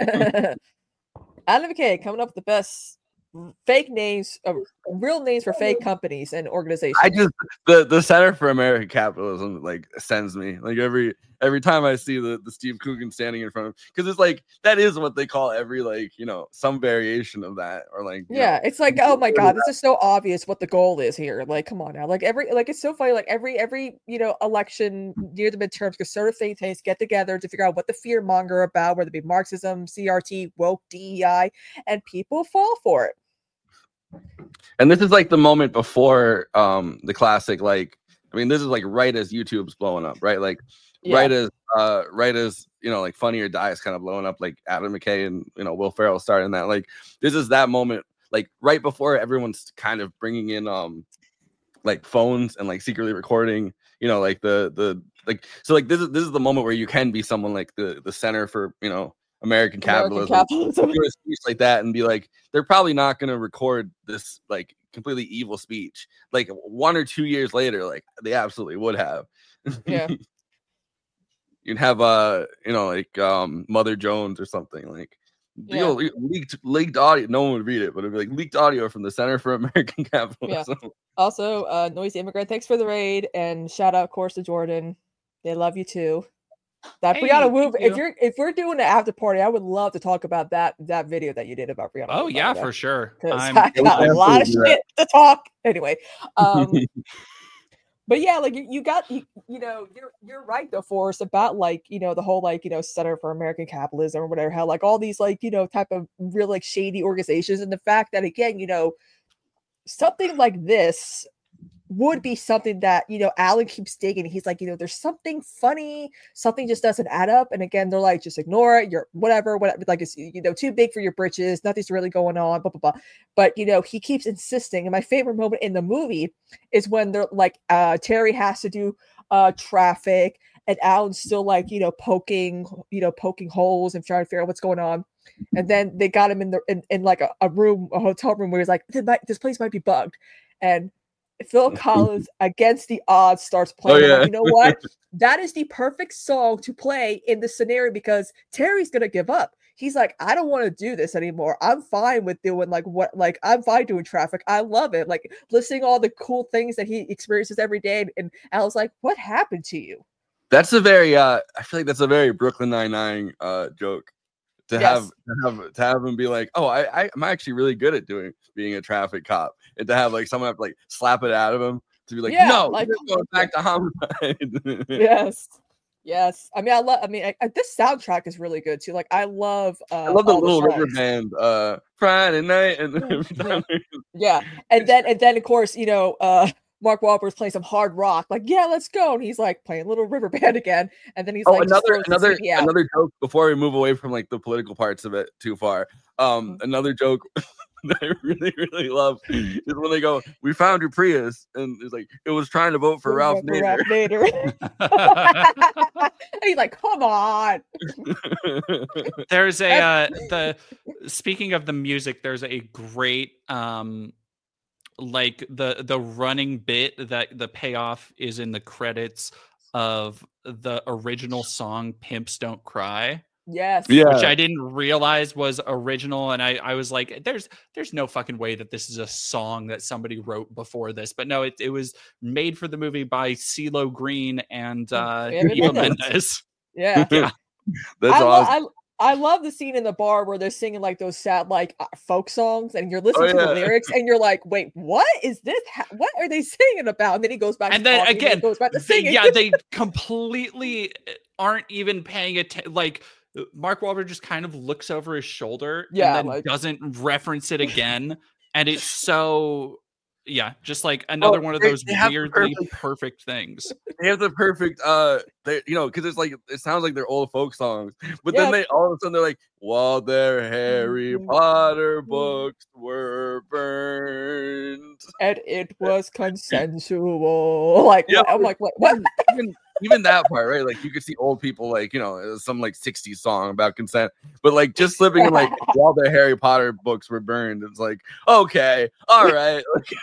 Adam McKay coming up with the best fake names, uh, real names for fake companies and organizations. I just the the Center for American Capitalism like sends me like every every time I see the the Steve Coogan standing in front of, because it's like that is what they call every, like, you know, some variation of that, or like yeah, know, it's like, oh my god, this is so obvious what the goal is here. Like, come on now, like every like it's so funny. Like every every you know election near the midterms, conservative think tanks get together to figure out what the fear monger about, whether it be Marxism, C R T, woke, D E I, and people fall for it. And this is like the moment before um the classic, like, I mean, this is like right as YouTube's blowing up, right? Like Yeah. right as uh right as, you know, like Funny or Die is kind of blowing up, like Adam McKay and, you know, Will Ferrell starting that. Like this is that moment, like right before everyone's kind of bringing in um like phones and like secretly recording, you know, like the the like so like this is this is the moment where you can be someone like the the Center for, you know, American, American capitalism, capitalism. do a speech like that and be like, they're probably not going to record this like completely evil speech. Like one or two years later, like they absolutely would have. Yeah. You'd have uh, you know, like um, Mother Jones or something like. Yeah. You know, leaked leaked audio. No one would read it, but it'd be like leaked audio from the Center for American Capitalism. Also, uh, Noisy Immigrant, thanks for the raid, and shout out, of course, to Jordan. They love you too. That Hey, Brianna Wu, thank if you. you're if we're doing an after party, I would love to talk about that that video that you did about Brianna. Oh Wu, yeah, by the way, for sure. 'cause I'm- I got a lot of absolutely do that. shit to talk. Anyway, um, but yeah, like you, you got you, you know you're you're right though, Forrest, about like you know the whole like you know Center for American Capitalism or whatever, how like all these like you know type of real like shady organizations, and the fact that again you know something like this would be something that you know Alan keeps digging. He's like, you know, there's something funny, something just doesn't add up. And again, they're like, just ignore it. You're whatever, whatever. Like it's you know too big for your britches. Nothing's really going on. Blah blah blah. But you know, he keeps insisting. And my favorite moment in the movie is when they're like, uh, Terry has to do uh traffic, and Alan's still like, you know, poking, you know, poking holes and trying to figure out what's going on. And then they got him in the in, in like a, a room, a hotel room, where he's like, this, might, this place might be bugged, and Phil Collins, against the odds, starts playing. Oh, yeah. Like, you know what? That is the perfect song to play in this scenario, because Terry's gonna give up. He's like, I don't want to do this anymore. I'm fine with doing like what, like I'm fine doing traffic. I love it. Like listening all the cool things that he experiences every day. And, and Al's like, what happened to you? That's a very uh I feel like that's a very Brooklyn Nine-Nine uh joke. To Yes. have to have to have him be like, oh, I, I I'm actually really good at doing being a traffic cop, and to have like someone have to like slap it out of him to be like, Yeah, no, like- you're going back to homicide. Yes. Yes. I mean, I love, I mean, I, I, this soundtrack is really good too. Like, I love, uh, I love the all Little River songs. Band, uh, Friday night, and every Yeah. time Yeah. And then, and then of course, you know, uh, Mark Wahlberg's playing some hard rock, like, yeah, let's go. And he's like playing Little River Band again. And then he's Oh, like, just another throws the another C D out. another joke before we move away from like the political parts of it too far. Um, Mhm. another joke that I really really love is when they go, "We found your Prius," and it's like it was trying to vote for Ralph For Nader. Ralph Nader. And he's like, come on. There's a uh, the speaking of the music, there's a great um like the the running bit that the payoff is in the credits of the original song "Pimps Don't Cry." Yes. Yeah. Which I didn't realize was original, and I, I was like, "There's there's no fucking way that this is a song that somebody wrote before this." But no, it it was made for the movie by CeeLo Green and uh, Eva Eva Mendes. Mendes. Yeah. Yeah. That's I, lo- awesome. I, I love the scene in the bar where they're singing like those sad like uh, folk songs, and you're listening Oh, to yeah. the lyrics, and you're like, "Wait, what is this? Ha- what are they singing about?" And then he goes back, And to then talking, and he again, goes back to they, singing. yeah, they completely aren't even paying attention. Like Mark Wahlberg just kind of looks over his shoulder, Yeah, and then like- doesn't reference it again, and it's so. Yeah, just like another Oh, one of they- those they have the weirdly perfect- perfect things. They have the perfect, uh, they, you know, because it's like it sounds like they're old folk songs, but Yeah. then they all of a sudden they're like, "While their Harry Mhm. Potter books were burned." And it was consensual. Like, Yeah, what? I'm like, what? what? even even that part, right? Like you could see old people like, you know, some like sixties song about consent, but like just slipping in like while their Harry Potter books were burned. It's like, okay, all right.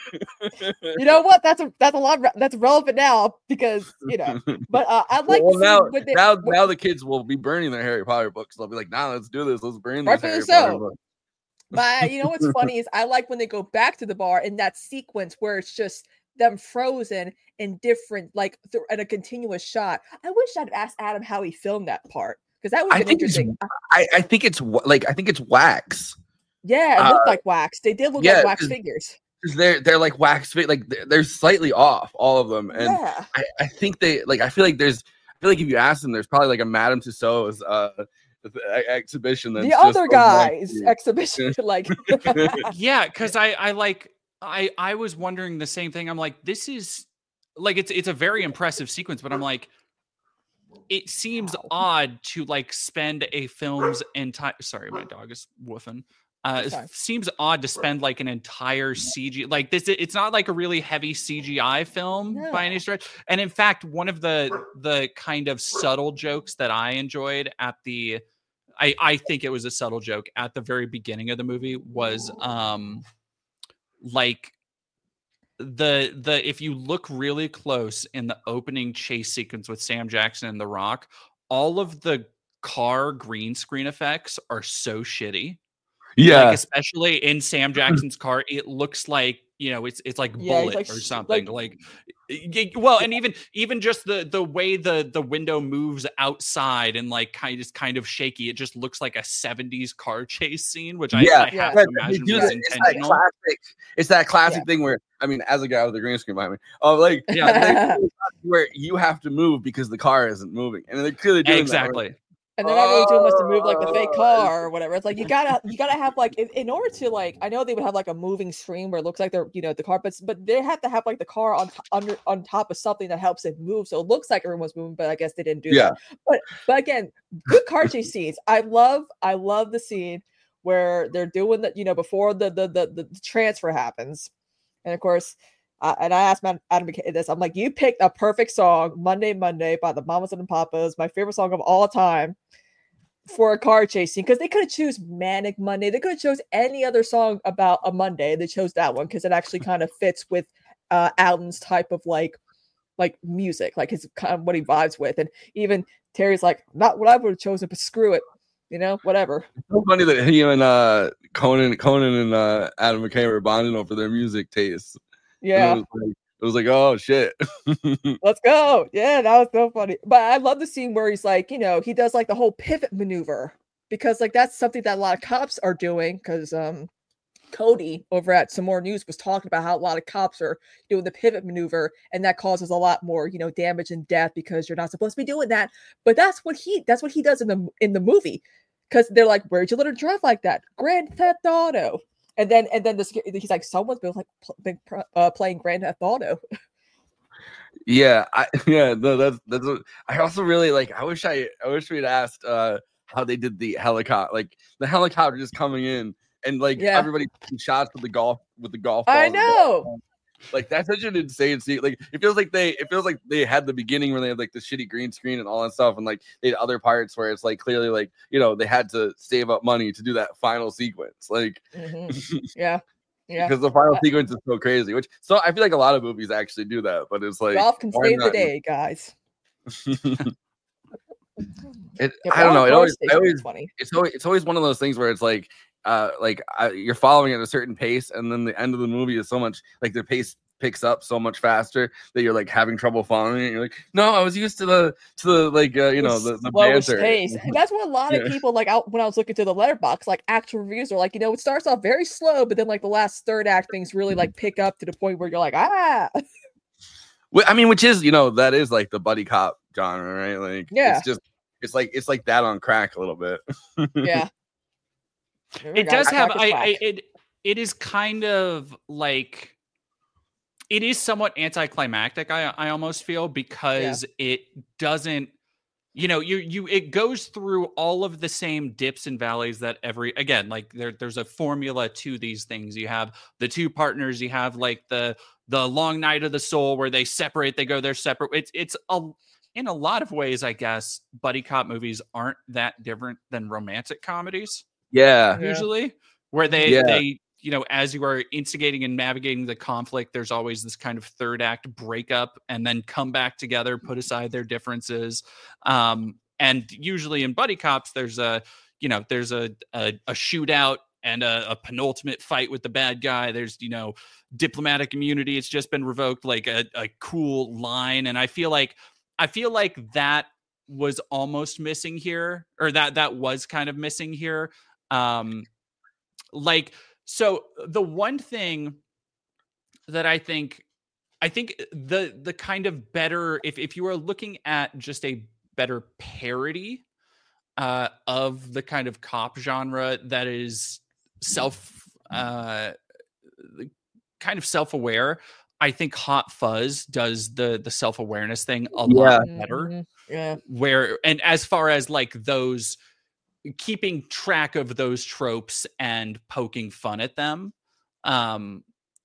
You know what? That's a that's a lot. Re- that's relevant now because you know. But uh, I like well, to see now, when they, now, when- now the kids will be burning their Harry Potter books. They'll be like, "Nah, let's do this. Let's burn these Rightfully Harry so. Potter books." But you know what's funny is I like when they go back to the bar in that sequence where it's just them frozen in different, like th- in a continuous shot. I wish I'd asked Adam how he filmed that part because that would I have been think it's, interesting. I, I think it's wa- like I think it's wax. Yeah, it uh, looked like wax. They did look yeah, like wax 'cause- figures. 'Cause they're they're like wax fi- like they're, they're slightly off, all of them, and Yeah. I, I think they like I feel like there's I feel like if you ask them, there's probably like a Madame Tussauds uh e- exhibition. That's The just other of guy's wax. exhibition, like Yeah, because I I like I I was wondering the same thing. I'm like, this is like it's it's a very impressive sequence, but I'm like, it seems odd to like spend a film's entire. Sorry, my dog is woofing. Uh, it Sorry. seems odd to spend like an entire C G like this. It's not like a really heavy C G I film by any No. stretch. And in fact, one of the the kind of subtle jokes that I enjoyed at the, I I think it was a subtle joke at the very beginning of the movie was um like the the if you look really close in the opening chase sequence with Sam Jackson and The Rock, all of the car green screen effects are so shitty. Yeah, Like especially in Sam Jackson's car, it looks like, you know, it's it's like Yeah, he's Bullet like or sh- something. like- Like, y- well, and even even just the the way the the window moves outside and like kind of kind of shaky, it just looks like a seventies car chase scene, which I, Yeah. I have Yeah. to Yeah, they imagine do was that- it's that intentional. classic. It's that classic Yeah. thing where I mean, as a guy with a green screen behind me, oh, like Yeah. they- where you have to move because the car isn't moving, and they're clearly doing that, right? Exactly. and they're not really doing much to move like the fake car or whatever. It's like you gotta you gotta have like in, in order to like I know they would have like a moving screen where it looks like they're you know the car, but but they have to have like the car on t- under on top of something that helps it move, so it looks like everyone's moving. But I guess they didn't do Yeah. that. But but again, good car chase scenes. I love I love the scene where they're doing the you know before the the the, the transfer happens, and of course. Uh, and I asked Matt- Adam McKay this. I'm like, you picked a perfect song, Monday, Monday by the Mamas and the Papas, my favorite song of all time, for a car chase scene. Because they could have chose Manic Monday. They could have chose any other song about a Monday. They chose that one because it actually kind of fits with uh, Alan's type of like, like music, like his kind of what he vibes with. And even Terry's like, not what I would have chosen, but screw it, you know, whatever. It's so funny that he and uh, Conan, Conan and uh, Adam McKay were bonding over their music tastes. And Yeah. it was like, it was like, oh shit. Let's go. Yeah, that was so funny. But I love the scene where he's like, you know, he does like the whole pivot maneuver because like that's something that a lot of cops are doing because um Cody over at Some More News was talking about how a lot of cops are doing the pivot maneuver and that causes a lot more, you know, damage and death because you're not supposed to be doing that. But that's what he that's what he does in the in the movie. Because they're like, where'd you let her drive like that? Grand Theft Auto. And then and then this he's like, someone's been like pl- been pr- uh, playing Grand Theft Auto. Yeah, I yeah, no, that's that's. What, I also really like. I wish I I wish we'd asked uh how they did the helicopter, like the helicopter just coming in and like Yeah. everybody taking shots with the golf with the golf. I balls. know. Like that's such an insane scene. Like it feels like they it feels like they had the beginning where they had like the shitty green screen and all that stuff, and like they had other parts where it's like clearly like you know they had to save up money to do that final sequence. Like Mhm. Yeah. Yeah. because the final Uh, sequence is so crazy. Which so I feel like a lot of movies actually do that, but it's like Golf can why save the not? day, guys. It, Yeah, I don't know. It Bronx always, Station I is always, funny. it's always, it's always one of those things where it's like, uh, like I, you're following at a certain pace, and then the end of the movie is so much like the pace picks up so much faster that you're like having trouble following it. You're like, no, I was used to the to the like uh, you know the, the slowest banter. pace. And that's what a lot of Yeah. people like out when I was looking through the letterbox, like actual reviews are like, you know, it starts off very slow, but then like the last third act things really like pick up to the point where you're like, ah. Wh- I mean, which is you know that is like the buddy cop genre, right? Like, Yeah. it's just it's like it's like that on crack a little bit. Yeah. It does have I, I I, it it is kind of like it is somewhat anticlimactic, I I almost feel, because it doesn't, you know, you you it goes through all of the same dips and valleys that every again, like there there's a formula to these things. You have the two partners, you have like the the long night of the soul where they separate, they go their separate. It's it's a in a lot of ways, I guess, buddy cop movies aren't that different than romantic comedies. Yeah. Yeah. Usually, where they Yeah. they you know, as you are instigating and navigating the conflict, there's always this kind of third act breakup and then come back together, put aside their differences. Um, and usually in buddy cops, there's a, you know, there's a a, a shootout and a, a penultimate fight with the bad guy. There's, you know, diplomatic immunity. It's just been revoked, like a, a cool line. And I feel like, I feel like that was almost missing here, or that that was kind of missing here. Um, like, so the one thing that I think, I think the the kind of better, if if you are looking at just a better parody uh, of the kind of cop genre that is self, uh, kind of self-aware, I think Hot Fuzz does the the self-awareness thing a lot better. Mhm. Yeah. Where, and as far as like those, keeping track of those tropes and poking fun at them, um,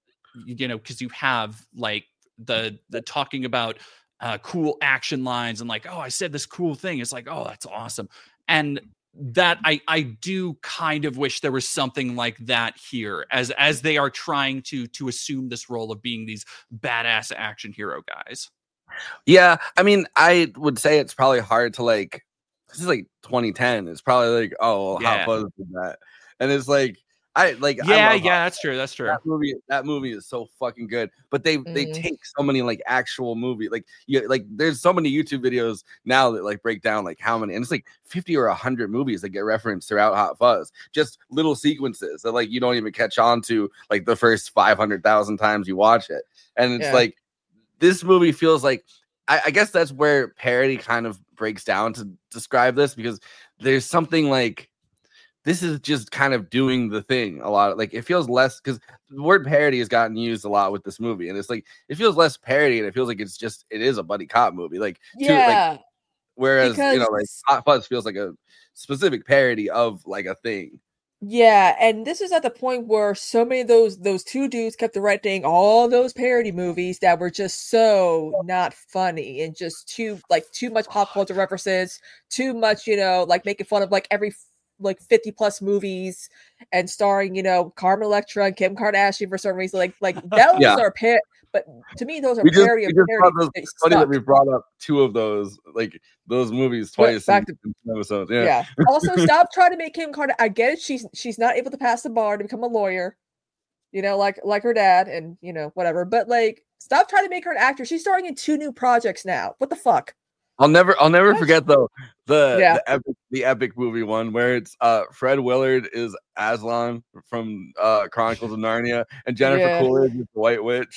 you know, because you have like the the talking about uh, cool action lines and like, oh, I said this cool thing. It's like, oh, that's awesome. And that I I do kind of wish there was something like that here, as as they are trying to to assume this role of being these badass action hero guys. Yeah, I mean, I would say it's probably hard to like. This is like twenty ten. It's probably like, oh, well, Yeah. Hot Fuzz did that, and it's like, I like, I Yeah, love yeah, Hot that's true. That's true. That movie, that movie is so fucking good. But they they Mhm. take so many like actual movie, like you like there's so many YouTube videos now that like break down like how many, and it's like fifty or a hundred movies that get referenced throughout Hot Fuzz. Just little sequences that like you don't even catch on to like the first five hundred thousand times you watch it, and it's Yeah. like this movie feels like. I, I guess that's where parody kind of breaks down to describe this, because there's something like this is just kind of doing the thing a lot. Like it feels less, because the word parody has gotten used a lot with this movie, and it's like it feels less parody, and it feels like it's just it is a buddy cop movie. Like to, like Yeah. whereas you know like because- Hot Fuzz feels like a specific parody of like a thing. Yeah, and this is at the point where so many of those those two dudes kept directing all those parody movies that were just so not funny and just too like too much pop culture references, too much, you know, like making fun of like every like fifty plus movies and starring, you know, Carmen Electra and Kim Kardashian for some reason. Like like those Yeah. are par- but to me those are We just, parody we of just parody. brought those, They funny that suck. we brought up two of those like those movies But twice back in, in two episodes. Yeah. Yeah. Also, stop trying to make Kim Kardashian. I get it. She's she's not able to pass the bar to become a lawyer, you know, like like her dad, and you know whatever. But like, stop trying to make her an actor. She's starring in two new projects now. What the fuck? I'll never, I'll never What? forget though the Yeah. the epic, the epic movie one where it's uh Fred Willard is Aslan from uh Chronicles of Narnia, and Jennifer Yeah. Coolidge is the White Witch.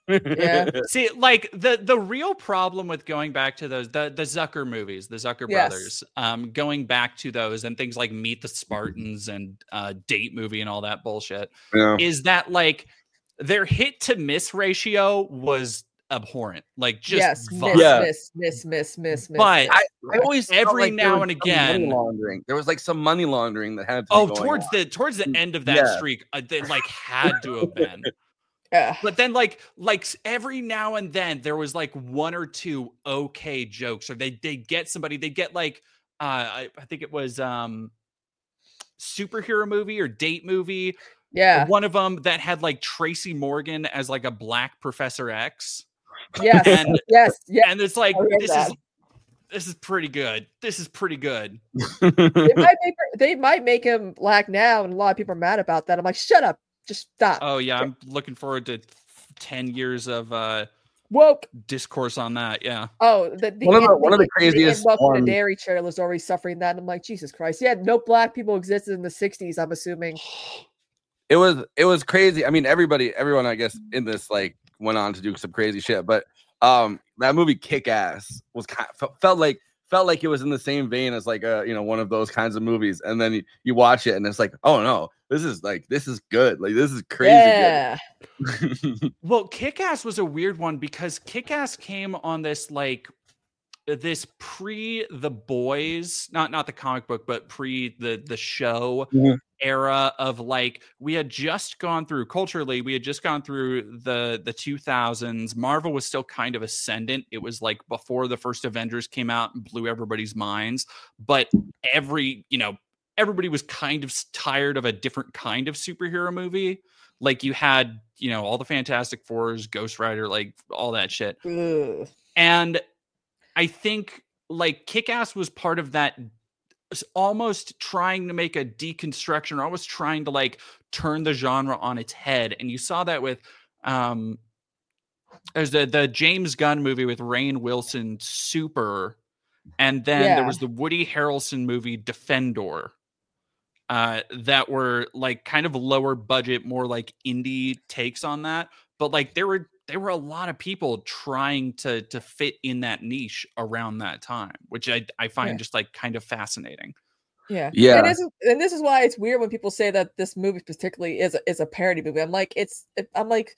Yeah. See, like the the real problem with going back to those the the Zucker movies, the Zucker Yes. brothers, um, going back to those and things like Meet the Spartans and uh, Date Movie and all that bullshit, Yeah. is that like their hit to miss ratio was abhorrent, like just yes, vile. miss, Yeah. miss, miss, miss, miss, miss. But I, I always felt every like there now was and some money again, laundering. There was like some money laundering that had to be oh, going towards on. the towards the end of that Yeah. streak, uh, they like had to have been. Yeah. But then, like, like s- every now and then, there was like one or two okay jokes, or they they get somebody, they get like, uh, I, I think it was um, superhero movie or date movie. Yeah. One of them that had like Tracy Morgan as like a black Professor X, Yes. and yes. Yes. and it's like I read this that. is this is pretty good. This is pretty good. They might make her- they might make him black now, and a lot of people are mad about that. I'm like, shut up. Just stop. Oh yeah, I'm looking forward to ten years of uh, Woke. discourse on that. Yeah. Oh, the, the One of the- and one of the and craziest Welcome to ones- Dairy trailer is already suffering that. And I'm like, Jesus Christ. Yeah, no black people existed in the sixties, I'm assuming. It was it was crazy. I mean, everybody, everyone, I guess, in this like went on to do some crazy shit. But um, that movie Kick Ass was kind of, felt like felt like it was in the same vein as like a you know one of those kinds of movies. And then you, you watch it and it's like, oh no, this is like this is good. Like this is crazy Yeah. good. Well, Kick-Ass was a weird one because Kick-Ass came on this like this pre The Boys, not not the comic book, but pre the the show Mhm. era of like we had just gone through culturally, we had just gone through the the two thousands. Marvel was still kind of ascendant. It was like before the first Avengers came out and blew everybody's minds, but every, you know, everybody was kind of tired of a different kind of superhero movie. Like you had, you know, all the Fantastic Fours, Ghost Rider, like all that shit. Ugh. And I think like Kick-Ass was part of that, s- almost trying to make a deconstruction or almost trying to like turn the genre on its head. And you saw that with um there's the the James Gunn movie with Rainn Wilson, Super, and then there Yeah. was the Woody Harrelson movie Defendor. Uh, that were like kind of lower budget, more like indie takes on that. But like there were there were a lot of people trying to to fit in that niche around that time, which I I find Yeah. just like kind of fascinating. Yeah. Yeah. And this is and this is why it's weird when people say that this movie particularly is a, is a parody movie. I'm like, it's it, I'm like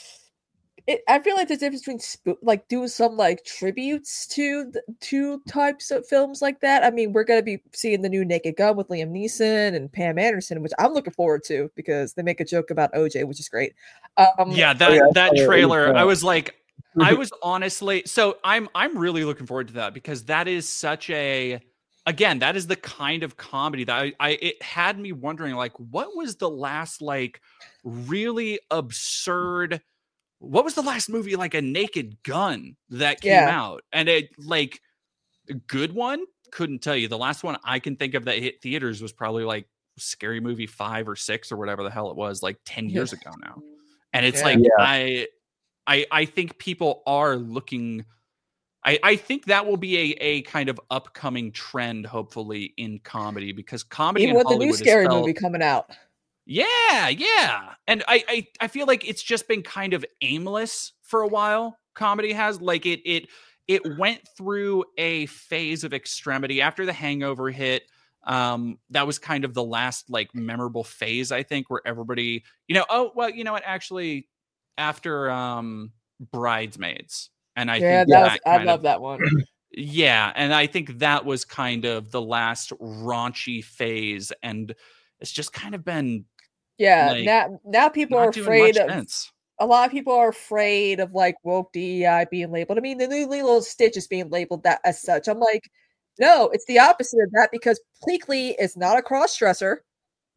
it, I feel like there's a difference between spo- like doing some like tributes to the two types of films like that. I mean, we're gonna be seeing the new Naked Gun with Liam Neeson and Pam Anderson, which I'm looking forward to because they make a joke about O J, which is great. Um, Yeah, that yeah, that I saw it. It was trailer, I fun. was like, I was honestly so I'm I'm really looking forward to that because that is such a again, that is the kind of comedy that I, I it had me wondering like what was the last like really absurd what was the last movie like a Naked Gun that came Yeah. out? And it like a good one? Couldn't tell you. The last one I can think of that hit theaters was probably like Scary Movie five or six or whatever the hell it was, like ten Yeah. years ago now. And it's Yeah. like Yeah. I I I think people are looking I, I think that will be a, a kind of upcoming trend, hopefully, in comedy because comedy even in with the Hollywood new has scary felt- movie coming out. yeah, yeah. And I, I I feel like it's just been kind of aimless for a while. Comedy has like it it it went through a phase of extremity after The Hangover hit. Um, that was kind of the last like memorable phase, I think, where everybody, you know, oh well, you know what, actually, after um Bridesmaids. And I Yeah, think that was, that I kind love of that one. yeah, and I think that was kind of the last raunchy phase, and it's just kind of been Yeah, like, now now people are not doing afraid much of sense. a lot of people are afraid of like woke D E I being labeled. I mean, the new Lilo and Stitch is being labeled that as such. I'm like, no, it's the opposite of that because Pleakley is not a cross dresser.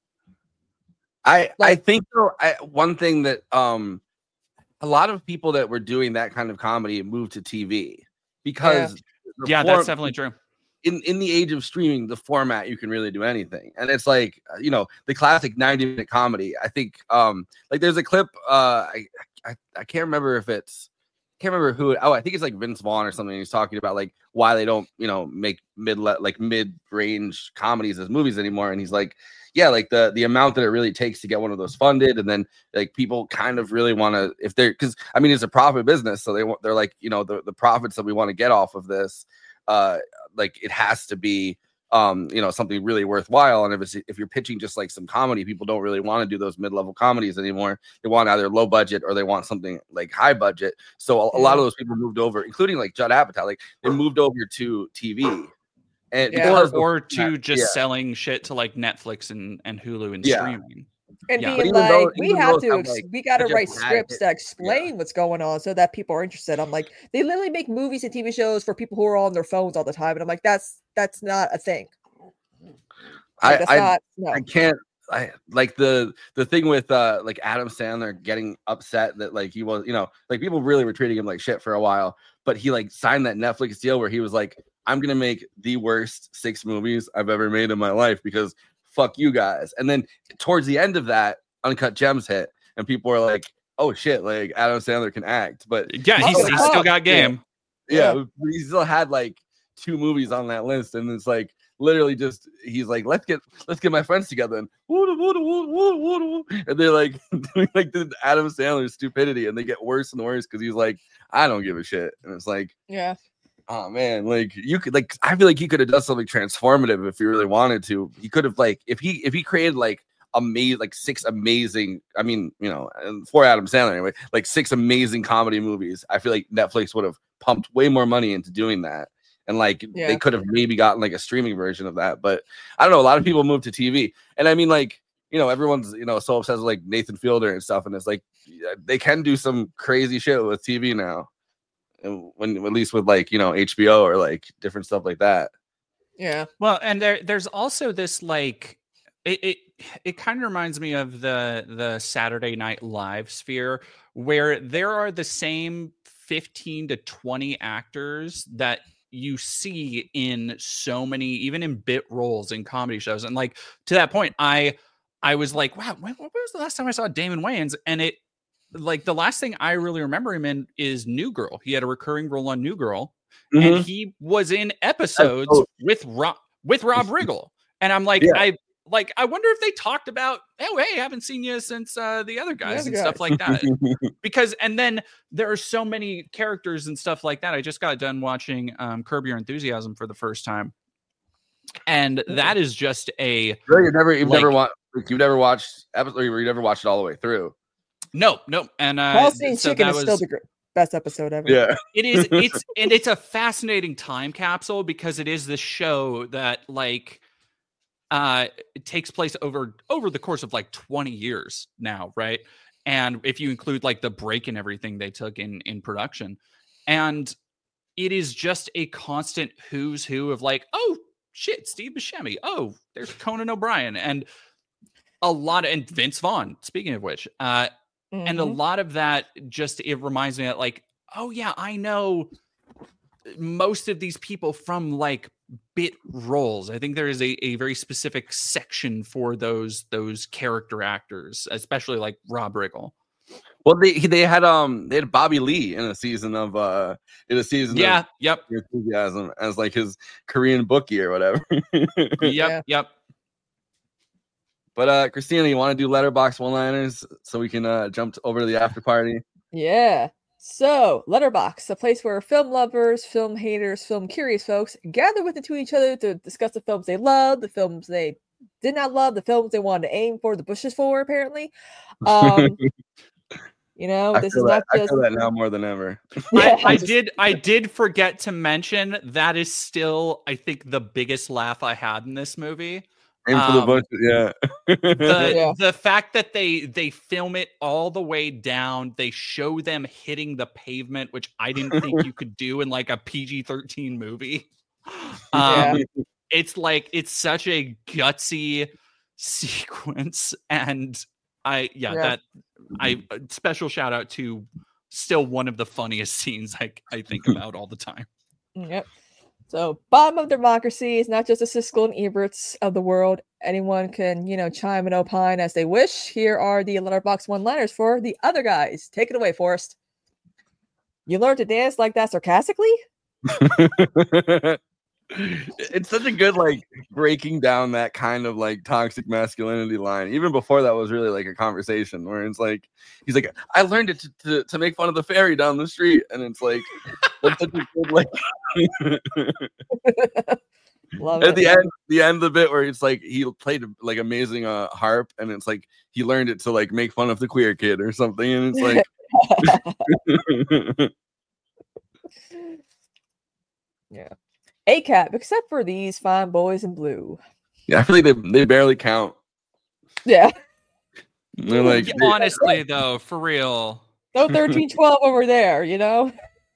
I I Like- think though I, one thing that um a lot of people that were doing that kind of comedy moved to T V because the Yeah, form- that's definitely true. in in the age of streaming, the format you can really do anything, and it's like uh, you know the classic ninety minute comedy. I think um like there's a clip uh I I, I can't remember if it's can't remember who. Oh, I think it's like Vince Vaughn or something. He's talking about like why they don't, you know, make mid like mid range comedies as movies anymore. And he's like, yeah, like the the amount that it really takes to get one of those funded, and then like people kind of really want to, if they're, because I mean it's a profit business, so they want they're like, you know, the the profits that we want to get off of this, uh, like it has to be. Um, you know, something really worthwhile. And if it's if you're pitching just like some comedy, people don't really want to do those mid-level comedies anymore. They want either low budget or they want something like high budget. So a, a lot of those people moved over, including like Judd Apatow, like they moved over to T V. And Yeah. or or to just yeah. selling shit to like Netflix and, and Hulu and Yeah. streaming. And Yeah. But being even like, though- we even have those to, have, ex- like, we got to such a write bad scripts hit. that explain what's going on so that people are interested. I'm like, they literally make movies and T V shows for people who are on their phones all the time, and I'm like, that's that's not a thing. Like, I that's I, not, no. I can't. I like the the thing with uh like Adam Sandler getting upset that like he was, you know, like people really were treating him like shit for a while, but he like signed that Netflix deal where he was like, I'm gonna make the worst six movies I've ever made in my life because fuck you guys. And then towards the end of that, Uncut Gems hit, and people were like, oh shit, like Adam Sandler can act, but Yeah, he's, Oh, he's fuck. still got game. yeah, Yeah. but he still had like two movies on that list, and it's like literally just he's like, let's get let's get my friends together, and woo, woo, woo, woo, woo, woo, and they're like doing like the Adam Sandler stupidity, and they get worse and worse because he's like, I don't give a shit, and it's like, Yeah. oh man, like you could like I feel like he could have done something transformative if he really wanted to. He could have like if he if he created like amazing like six amazing, I mean, you know, and for Adam Sandler anyway, like six amazing comedy movies. I feel like Netflix would have pumped way more money into doing that. And like Yeah. they could have maybe gotten like a streaming version of that. But I don't know, a lot of people moved to T V. And I mean, like, you know, everyone's, you know, so obsessed with like Nathan Fielder and stuff. And it's like yeah, they can do some crazy shit with T V now. And when at least with like, you know, H B O or like different stuff like that. Yeah. Well, and there there's also this like it it, it kind of reminds me of the the Saturday Night Live sphere where there are the same fifteen to twenty actors that you see in so many, even in bit roles in comedy shows. And like to that point, I I was like, wow, when, when was the last time I saw Damon Wayans? And it like the last thing I really remember him in is New Girl. He had a recurring role on New Girl, Mhm. and he was in episodes Oh. with Rob with Rob Riggle. And I'm like, Yeah. I like I wonder if they talked about, oh hey, I haven't seen you since uh, the other guys other and stuff guys. like that. Because and then there are so many characters and stuff like that. I just got done watching um, Curb Your Enthusiasm for the first time, and that is just a Really, you've never you've Like- never watched you've never watched episode you never watched it all the way through. no, no. And uh, Paul's Eating so Chicken that is was, still the gr- best episode ever. Yeah. it is it's and it's a fascinating time capsule because it is this show that like uh it takes place over over the course of like twenty years now, right? And if you include like the break and everything they took in in production, and it is just a constant who's who of like, oh shit, Steve Buscemi, oh there's Conan O'Brien, and a lot of, and Vince Vaughn, speaking of which, uh and a Mhm. lot of that just it reminds me that like, oh yeah, I know most of these people from like bit roles. I think there is a, a very specific section for those those character actors, especially like Rob Riggle. Well, they they had um they had Bobby Lee in a season of uh in a season Yeah, of yep, Enthusiasm as like his Korean bookie or whatever. yep, Yeah. yep. But uh Christina, you want to do letterbox one-liners so we can uh jump to, over to the after party? Yeah. So, Letterbox, a place where film lovers, film haters, film curious folks gather with to each other to discuss the films they love, the films they did not love, the films they wanted to aim for the bushes for, apparently. Um, you know, I this feel is that, not I just. feel that now more than ever. Yeah, I, I just- did I did forget to mention that is still, I think, the biggest laugh I had in this movie. Aim for the Um, bush, yeah. the Yeah. the fact that they they film it all the way down, they show them hitting the pavement, which I didn't think you could do in like a P G thirteen movie. Um, Yeah. it's like it's such a gutsy sequence, and I yeah, Yeah. that I uh, special shout out to still one of the funniest scenes I I think about all the time. Yep. So, bottom of democracy is not just the Siskel and Eberts of the world. Anyone can, you know, chime and opine as they wish. Here are the Letterbox one-liners for the other guys. Take it away, Forrest. You learned to dance like that sarcastically? It's such a good like breaking down that kind of like toxic masculinity line. Even before that was really like a conversation where it's like he's like, I learned it to, to, to make fun of the fairy down the street, and it's like that's such a good like Love at it. the end the end of the bit where it's like he played like amazing uh harp, and it's like he learned it to like make fun of the queer kid or something, and it's like yeah. A C A P, except for these fine boys in blue. yeah, I feel like they they barely count. Yeah. They're like Yeah, honestly, though, for real. No thirteen twelve over there, you know?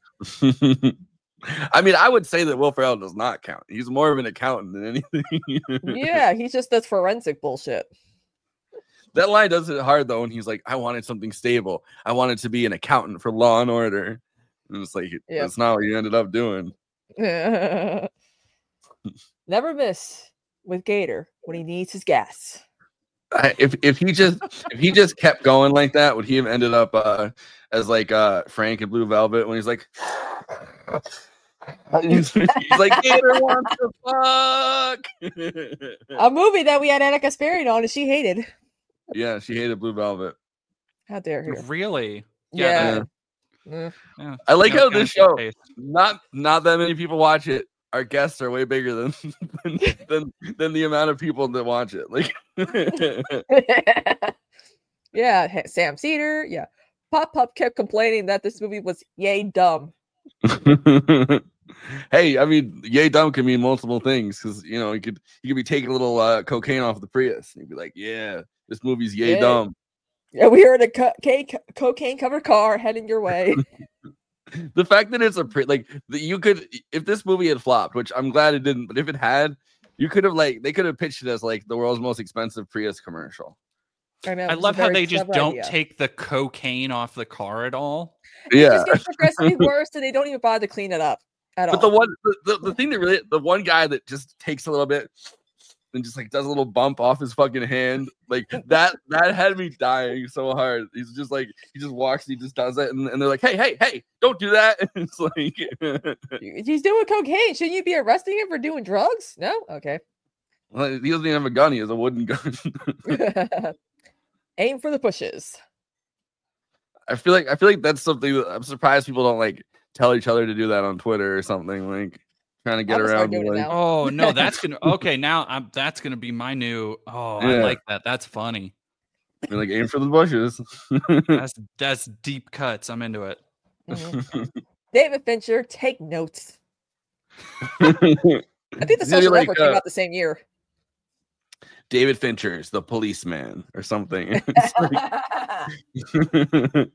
I mean, I would say that Will Ferrell does not count. He's more of an accountant than anything. Yeah, he just does forensic bullshit. That line does it hard though, when he's like, I wanted something stable. I wanted to be an accountant for Law and Order. And it's like, Yeah. that's not what you ended up doing. Never miss with Gator when he needs his gas. I, if if he just if he just kept going like that, would he have ended up uh, as like uh, Frank in Blue Velvet when he's like, he's, he's like, Gator wants to fuck. A movie that we had Anna Kasparian on and she hated. Yeah, she hated Blue Velvet. How dare her? Really? Yeah. that- Mm. yeah. I like No how kind this of show, taste. not not that many people watch it. Our guests are way bigger than than, than, than the amount of people that watch it. Like, Yeah, ha- Sam Cedar. Yeah. Pop Pop kept complaining that this movie was yay dumb. hey, I mean, yay dumb can mean multiple things because you know you could you could be taking a little uh, cocaine off the Prius and you'd be like, yeah, this movie's yay Yay. dumb. Yeah, we were in a co- ca- cocaine covered car heading your way. The fact that it's a pre like that you could if this movie had flopped, which I'm glad it didn't, but if it had, you could have like they could have pitched it as like the world's most expensive Prius commercial. I, know, I it was a love how very they just clever don't idea. take the cocaine off the car at all. It Yeah, just gets progressively worse, and they don't even bother to clean it up at all. but the one the, the, the thing that really the one guy that just takes a little bit and just like does a little bump off his fucking hand, like that that had me dying so hard. He's just like he just walks, he just does it, and, and they're like, hey, hey, hey, don't do that. And it's like He's doing cocaine. Shouldn't you be arresting him for doing drugs? No? Okay. well, he doesn't even have a gun, he has a wooden gun. Aim for the pushes. I feel like I feel like that's something that I'm surprised people don't like tell each other to do that on Twitter or something, like trying to get I'm gonna start around to, doing it like, now. Oh no, that's gonna okay. Now I'm that's gonna be my new. Oh, I Yeah. like that. That's funny. you're like aim for the bushes. That's that's deep cuts. I'm into it. Mhm. David Fincher, take notes. David I think the Social like, Network came uh, out the same year. Fincher's the policeman or something. It's like-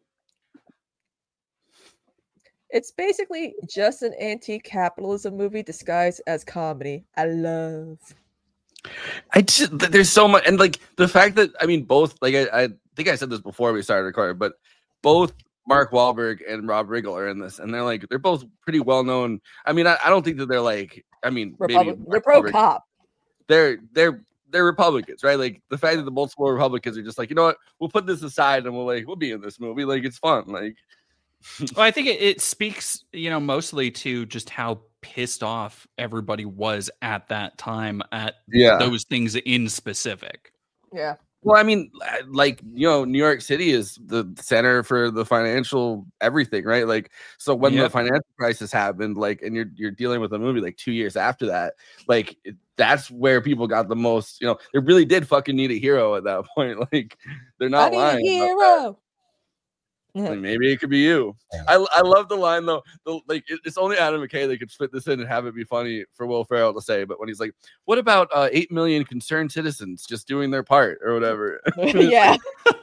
It's basically just an anti-capitalism movie disguised as comedy. I love. I just th- there's so much, and like the fact that I mean both like I, I think I said this before we started recording, but both Mark Wahlberg and Rob Riggle are in this, and they're like they're both pretty well known. I mean, I, I don't think that they're like I mean maybe Republic- they're Mark pro Wahlberg- cop. They're they're they're Republicans, right? Like the fact that the multiple Republicans are just like, you know what, we'll put this aside and we'll like we'll be in this movie, like it's fun, like. Well, I think it, it speaks, you know, mostly to just how pissed off everybody was at that time at Yeah. those things in specific. Yeah. Well, I mean, like, you know, New York City is the center for the financial everything, right? Like, so when the Yep. financial crisis happened, like, and you're you're dealing with a movie like two years after that, like, it- that's where people got the most, you know, they really did fucking need a hero at that point. Like, they're I not need a lying. about that. hero. Like, maybe it could be you. I, I love the line though. The, like it, it's only Adam McKay that could fit this in and have it be funny for Will Ferrell to say. But when he's like, "What about uh, eight million concerned citizens just doing their part or whatever?" Yeah.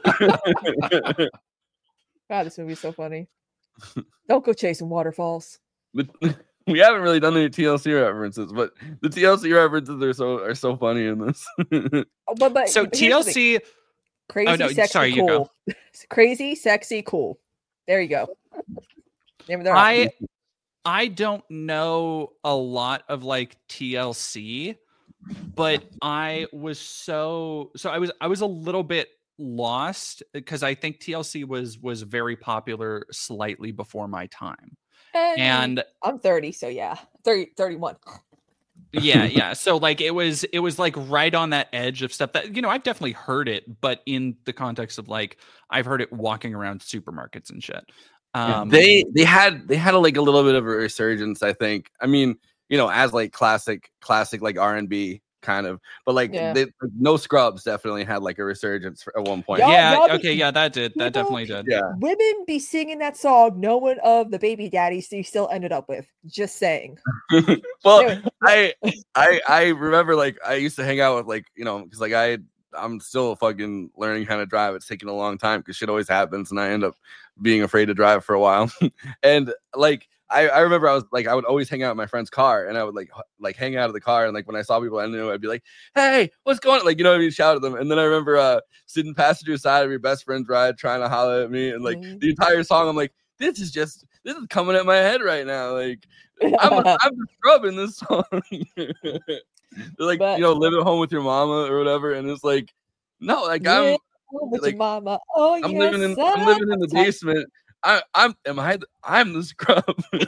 God, this movie's so funny. Don't go chasing waterfalls. But we haven't really done any T L C references, but the T L C references are so are so funny in this. Oh, but but So here's the thing. T L C, Crazy, no, sexy, sorry, you cool. go. Crazy, sexy, cool. There you go. Name of their I album. I don't know a lot of like T L C, but I was so so I was I was a little bit lost because I think T L C was was very popular slightly before my time. And, And I'm thirty, so yeah, thirty, thirty-one. yeah, yeah. So like it was it was like right on that edge of stuff that, you know, I've definitely heard it, but in the context of like I've heard it walking around supermarkets and shit. Um they they had they had a, like a little bit of a resurgence, I think. I mean, you know, as like classic classic like R and B kind of, but like, Yeah. they, like No Scrubs definitely had like a resurgence at one point. Y'all- yeah, y'all be- okay, yeah, that did. That people- definitely did. Yeah. Women be singing that song knowing of the baby daddies they still ended up with. Just saying. Well, Anyway, I I I remember like I used to hang out with like, you know, because like I I'm still fucking learning how to drive. It's taking a long time because shit always happens, and I end up being afraid to drive for a while. And like I, I remember I was like I would always hang out in my friend's car, and I would like h- like hang out of the car, and like when I saw people I knew, I'd be like, "Hey, what's going on?" Like, you know what I mean, shout at them. And then I remember uh sitting passenger side of your best friend's ride, trying to holler at me, and like Mhm. the entire song, I'm like, this is just this is coming at my head right now. Like I'm a, I'm the scrub in this song. They're like, But- you know, live at home with your mama or whatever, and it's like, no, like Yeah, I'm with like, your mama. Oh, I'm yes, living in I'm living in the son. basement. I I'm am I the, I'm the scrub.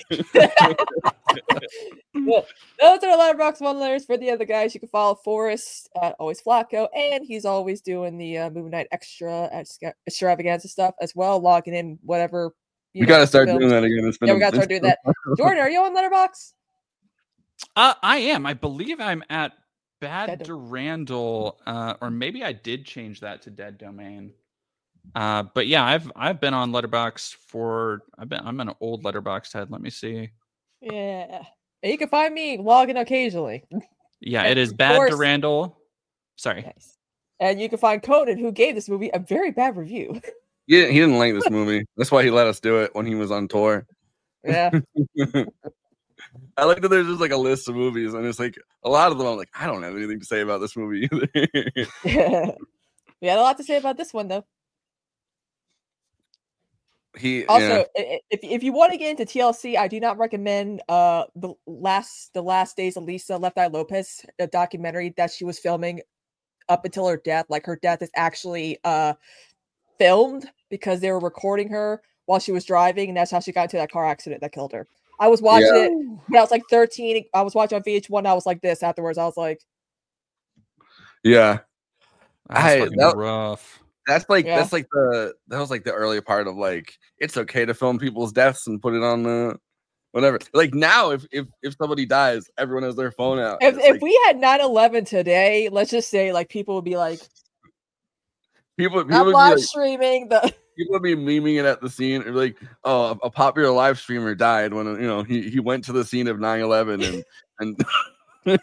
Well, those are the Letterboxd one letters. For the other guys, you can follow Forrest at Always Flacco, and he's always doing the uh, movie night extra extra- extravaganza stuff as well, logging in whatever. You We know, gotta start films. doing that again. It's been Yeah, a- we gotta start it's doing been that. Jordan, are you on Letterboxd? Uh, I am. I believe I'm at Bad Dead Durandal, uh, or maybe I did change that to Dead Domain. Uh, but yeah, I've I've been on Letterboxd for I've been I'm an old Letterboxd head. Let me see. Yeah. And you can find me logging occasionally. Yeah, And it is of Bad course- Durandal. Sorry. Nice. And you can find Conan, who gave this movie a very bad review. He didn't, he didn't like this movie. That's why he let us do it when he was on tour. Yeah. I like that there's just like a list of movies, and it's like a lot of them. I'm like, I don't have anything to say about this movie either. We had a lot to say about this one, though. he Also, yeah. i- i- if if you want to get into T L C, I do not recommend uh the last the last days of Lisa Left Eye Lopez, a documentary that she was filming up until her death. Like her death is actually uh filmed because they were recording her while she was driving, and that's how she got into that car accident that killed her. I was watching Yeah. it when I was like thirteen. I was watching on V H one. I was like this afterwards. I was like, yeah. That's I- fucking that- rough. That's like Yeah. that's like the that was like the early part of like it's okay to film people's deaths and put it on the whatever. Like now, if if if somebody dies, everyone has their phone out. if It's if like, we had nine eleven today, let's just say like people would be like, people people I'm would be live like, streaming the. people would be memeing it at the scene, or like, oh, a, a popular live streamer died when you know he, he went to the scene of nine eleven and and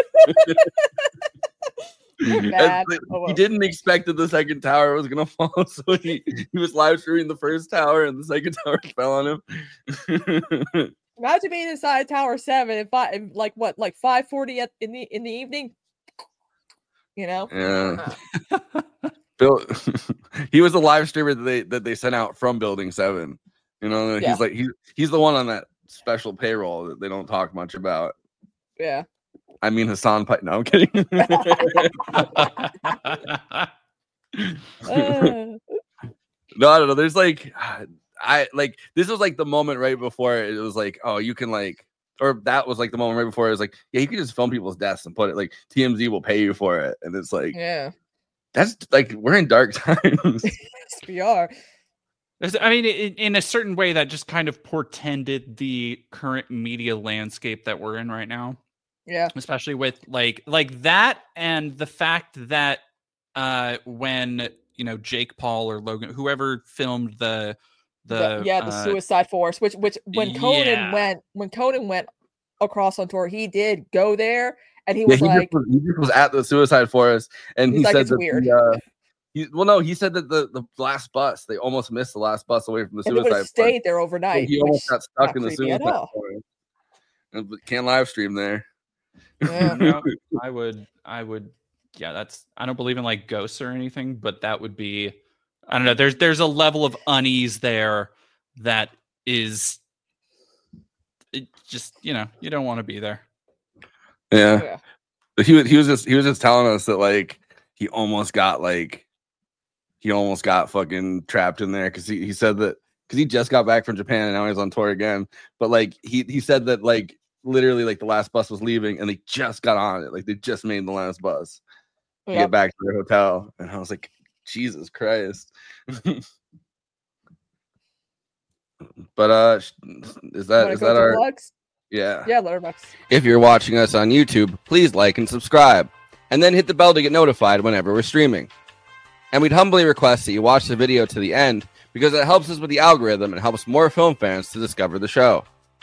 You're and bad. th- Oh, he well. didn't expect that the second tower was gonna fall, so he, he was live streaming the first tower, and the second tower fell on him. Imagine being inside Tower Seven and five, and like what, like five forty at in the in the evening. You know, Yeah. Bill, he was the live streamer that they that they sent out from Building Seven. You know, Yeah. he's like he's he's the one on that special payroll that they don't talk much about. yeah. I mean Hassan Pipe. No, I'm kidding. Uh, No, I don't know. There's like, I like this was like the moment right before it was like, oh, you can like, or that was like the moment right before it was like, yeah, you can just film people's deaths and put it like T M Z will pay you for it, and it's like yeah. that's like we're in dark times. Yes, we are. There's- I mean, in, in a certain way, that just kind of portended the current media landscape that we're in right now, Yeah. especially with like like that, and the fact that uh, when you know Jake Paul or Logan, whoever filmed the the, The, yeah, the uh, Suicide Force, which which when Conan yeah. went when Conan went across on tour, he did go there, and he Yeah, was he, like, just was, he just was at the Suicide Forest, and He's he like, said "It's that weird." The, uh, he, well, no, he said that the, the last bus they almost missed the last bus away from the and he would Suicide have Forest. stayed there So overnight. he almost which- got stuck not in the creepy at Suicide all. Forest. And but can't live stream there. Yeah. No, I would, I would, yeah. That's I don't believe in like ghosts or anything, but that would be, I don't know. There's there's a level of unease there that is, it just you know you don't want to be there. Yeah. Yeah. He was he was just he was just telling us that like he almost got like he almost got fucking trapped in there because he, he said that because he just got back from Japan and now he's on tour again. But like he he said that like literally like the last bus was leaving and they just got on it. Like they just made the last bus to Yep. get back to their hotel. And I was like, Jesus Christ. But uh is that Wanna is go that to our plugs? yeah. Yeah, Letterboxd. If you're watching us on YouTube, please like and subscribe, and then hit the bell to get notified whenever we're streaming. And we'd humbly request that you watch the video to the end because it helps us with the algorithm and helps more film fans to discover the show.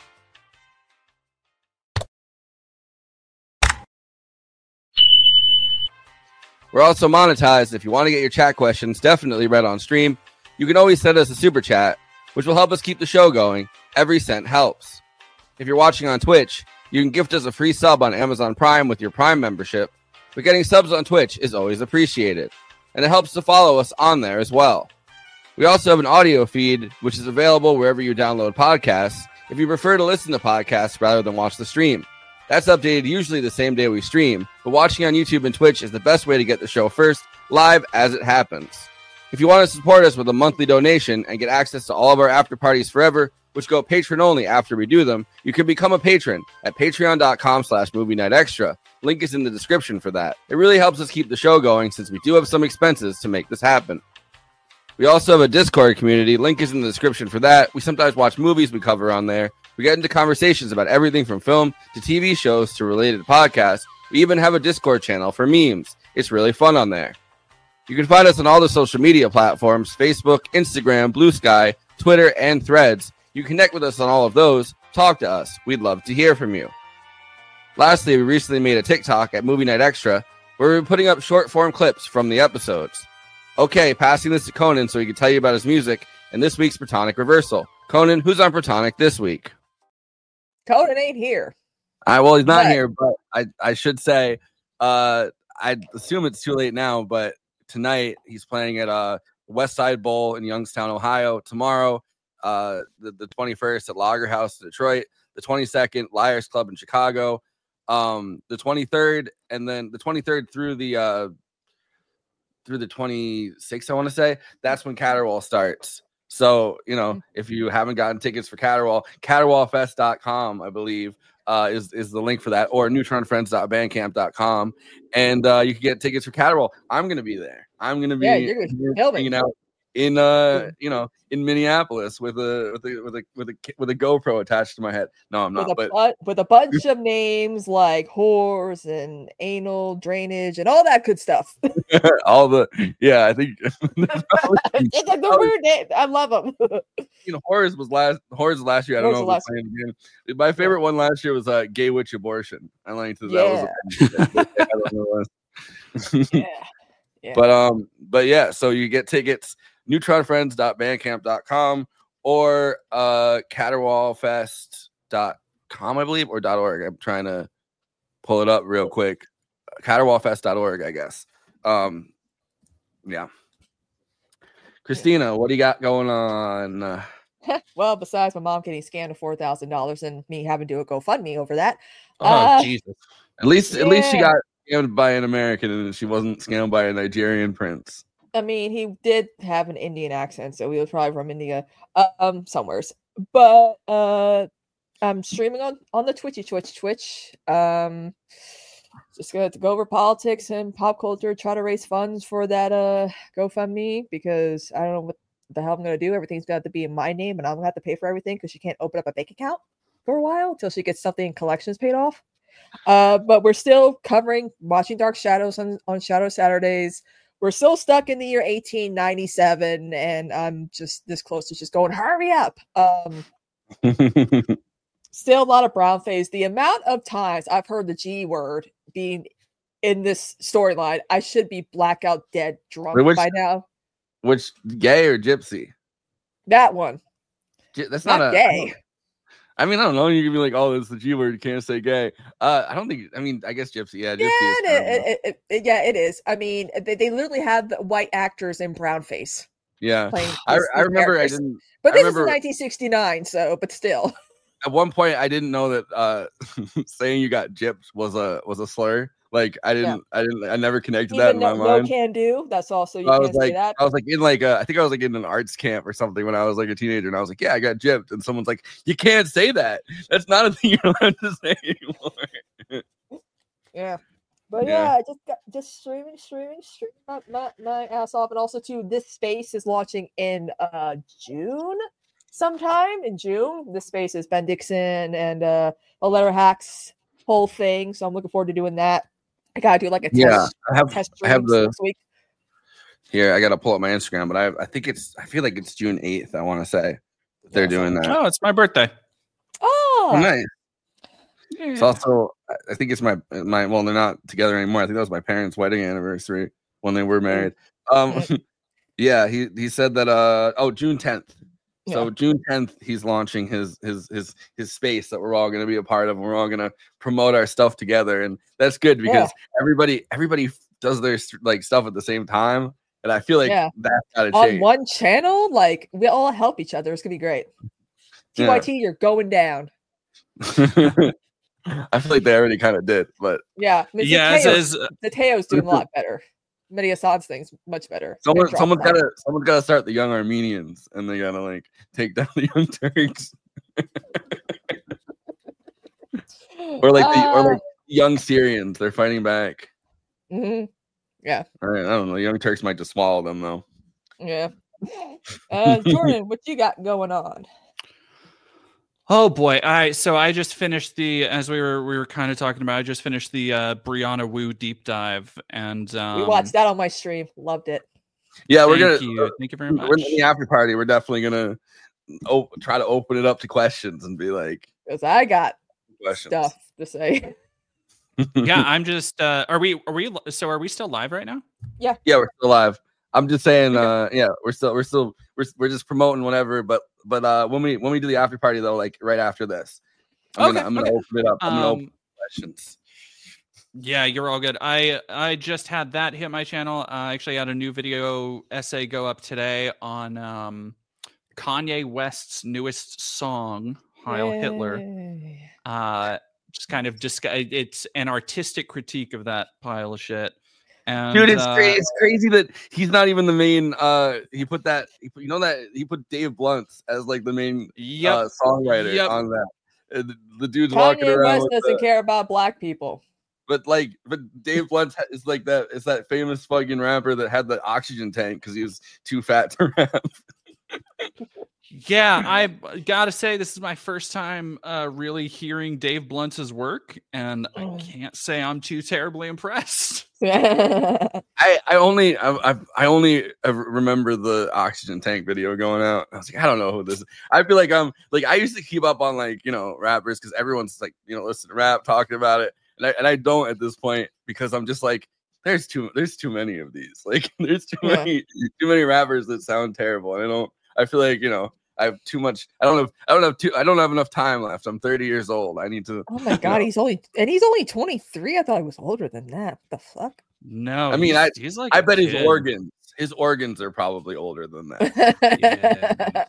We're also monetized. If you want to get your chat questions definitely read on stream, you can always send us a super chat, which will help us keep the show going. Every cent helps. If you're watching on Twitch, you can gift us a free sub on Amazon Prime with your Prime membership, but getting subs on Twitch is always appreciated, and it helps to follow us on there as well. We also have an audio feed, which is available wherever you download podcasts, if you prefer to listen to podcasts rather than watch the stream. That's updated usually the same day we stream, but watching on YouTube and Twitch is the best way to get the show first, live as it happens. If you want to support us with a monthly donation and get access to all of our after parties forever, which go patron only after we do them, you can become a patron at patreon.com slash movie night extra. Link is in the description for that. It really helps us keep the show going since we do have some expenses to make this happen. We also have a Discord community. Link is in the description for that. We sometimes watch movies we cover on there. We get into conversations about everything from film to T V shows to related podcasts. We even have a Discord channel for memes. It's really fun on there. You can find us on all the social media platforms, Facebook, Instagram, Blue Sky, Twitter, and Threads. You connect with us on all of those. Talk to us. We'd love to hear from you. Lastly, we recently made a TikTok at Movie Night Extra where we're putting up short form clips from the episodes. Okay, passing this to Conan so he can tell you about his music and this week's Protonic Reversal. Conan, who's on Protonic this week? Conan ain't here. I well, he's not But- here, but I, I should say, uh, I assume it's too late now, but tonight he's playing at uh West Side Bowl in Youngstown, Ohio. Tomorrow, uh, the, the twenty-first at Lager House in Detroit. The twenty-second, Liars Club in Chicago. Um, the twenty-third, and then the twenty-third through the uh through the twenty-sixth, I want to say. That's when Caterwaul starts. So, you know, if you haven't gotten tickets for Caterwaul, caterwaul fest dot com, I believe, uh, is, is the link for that, or neutron friends dot bandcamp dot com. And uh, you can get tickets for Caterwaul. I'm going to be there. I'm going to be Yeah, you're gonna kill me. hanging out in, uh, you know, in Minneapolis with a, with a, with a, with a, with a GoPro attached to my head. No, I'm With not, a, but bu- with a bunch of names like whores and anal drainage and all that good stuff. all the, yeah, I think, It's like the weird name. I love them. you know, Horrors was last, Horrors was last year. I don't Horrors know if was it's playing again. My favorite one last year was uh, Gay Witch Abortion. I liked that. That was a, I don't know what it was. yeah. Yeah. But um, but yeah, so you get tickets neutron friends dot bandcamp dot com or uh caterwaul fest dot com, I believe, or .org. I'm trying to pull it up real quick. caterwaul fest dot org, I guess. Um, yeah. Christina, what do you got going on? Uh, Well, besides my mom getting scammed of four thousand dollars and me having to do a GoFundMe over that. Oh, uh, Jesus. At least, at least she Yeah. got scammed by an American, and she wasn't scammed by a Nigerian prince. I mean, he did have an Indian accent, so he was probably from India, um, somewheres. But uh, I'm streaming on on the Twitchy Twitch Twitch. Um, just gonna go over politics and pop culture, try to raise funds for that uh GoFundMe because I don't know what the hell I'm gonna do. Everything's got to be in my name, and I'm gonna have to pay for everything because she can't open up a bank account for a while until she gets something in collections paid off. Uh, but we're still covering watching Dark Shadows on, on Shadow Saturdays. We're still stuck in the year eighteen ninety-seven, and I'm just this close to just going, hurry up. Um, still a lot of brown face. The amount of times I've heard the G word being in this storyline, I should be blackout dead drunk Which- by now. Which gay or gypsy? That one, Gy- That's not, not, a gay. I mean, I don't know. You can be like, "Oh, it's the G word. You can't say gay." Uh, I don't think. I mean, I guess gypsy. Yeah, gypsy. Yeah, is it, kind of- it, it, it- yeah, it is. I mean, they, they literally have the white actors in brown face yeah. playing. I, these- I these remember. I characters. didn't. But I this remember- is nineteen sixty-nine, so but still. At one point, I didn't know that uh, saying you got gypped was a was a slur. Like I didn't, Yeah. I didn't, I never connected that Even in my no, no mind. can do. That's also you I can't was say like, that. I was like in like a, I think I was like in an arts camp or something when I was like a teenager, and I was like, yeah, I got gypped, and someone's like, you can't say that. That's not a thing you're allowed to say anymore. Yeah. But Yeah. yeah, just got, just streaming, streaming, streaming my, my, my ass off. And also too, this space is launching in uh June sometime in June. This space is Ben Dixon and uh a letter hacks whole thing. So I'm looking forward to doing that. I gotta do like a test, Yeah, I have, test I have streams the next week. here. I gotta pull up my Instagram, but I, I think it's, I feel like it's June eighth. I want to say that they're doing that. Oh, it's my birthday. Oh, Oh, nice. Yeah. It's also, I think it's my my. Well, they're not together anymore. I think that was my parents' wedding anniversary when they were married. Um, yeah, he he said that. Uh, oh, June tenth. So Yeah. June tenth, he's launching his his his his space that we're all going to be a part of. And we're all going to promote our stuff together, and that's good because everybody everybody does their like stuff at the same time, and I feel like Yeah. that's got to on change. one channel, like we all help each other. It's gonna be great. T Y T, you're going down. I feel like they already kind of did, but Yeah, I mean, Yeah, as, Zateo's- as Zateo's doing a lot better. Many Assad's things much better. someone And drop someone's that. gotta someone's gotta start the young Armenians, and they gotta like take down the young Turks, or like the or Uh, like young Syrians. They're fighting back. mhm. Yeah, All right, I don't know. Young Turks might just swallow them though. yeah. Uh, Jordan, what you got going on? Oh boy! I so I just finished the as we were we were kind of talking about. I just finished the uh, Brianna Wu deep dive, and um, We watched that on my stream. Loved it. Yeah, we're Thank gonna. you, thank you very much. We're in the after party. We're definitely gonna oh, try to open it up to questions and be like Because I got questions. stuff to say. Yeah, I'm just. Uh, are we? Are we? So are we still live right now? Yeah, we're still live. I'm just saying, uh, yeah, we're still, we're still, we're, we're just promoting whatever. But, but uh, when we when we do the after party though, like right after this, I'm Okay, gonna I'm gonna okay. open it up. I'm gonna Um, open questions. Yeah, you're all good. I I just had that hit my channel. I actually had a new video essay go up today on um, Kanye West's newest song, Heil Hitler. Yay. Uh, just kind of discuss. It's an artistic critique of that pile of shit. And, Dude, it's uh, crazy. It's crazy that he's not even the main. Uh, he put that. He put, you know that he put Dave Blunt as like the main Yep. uh, songwriter Yep. on that. And the, the dude's walking Kanye around West with doesn't the, care about black people. but like, but Dave Blunt is like that. It's that famous fucking rapper that had the oxygen tank because he was too fat to rap. Yeah, I gotta say this is my first time uh, really hearing Dave Blunt's work, and I Oh. can't say I'm too terribly impressed. yeah, I, I only I, I I only ever remember the oxygen tank video going out. I was like, I don't know who this is. I feel like I'm like I used to keep up on like, you know, rappers because everyone's like, you know, listen to rap, talking about it. And I and I don't at this point because I'm just like, there's too there's too many of these. Like there's too Yeah. many too many rappers that sound terrible. And I don't I feel like, you know, I have too much. I don't have. I don't have too. I don't have enough time left. I'm thirty years old. I need to. Oh my god, he's only and he's only twenty-three. I thought he was older than that. What the fuck? No, I mean, he's, I- he's like I a bet his kid. organs. His organs are probably older than that. Yeah.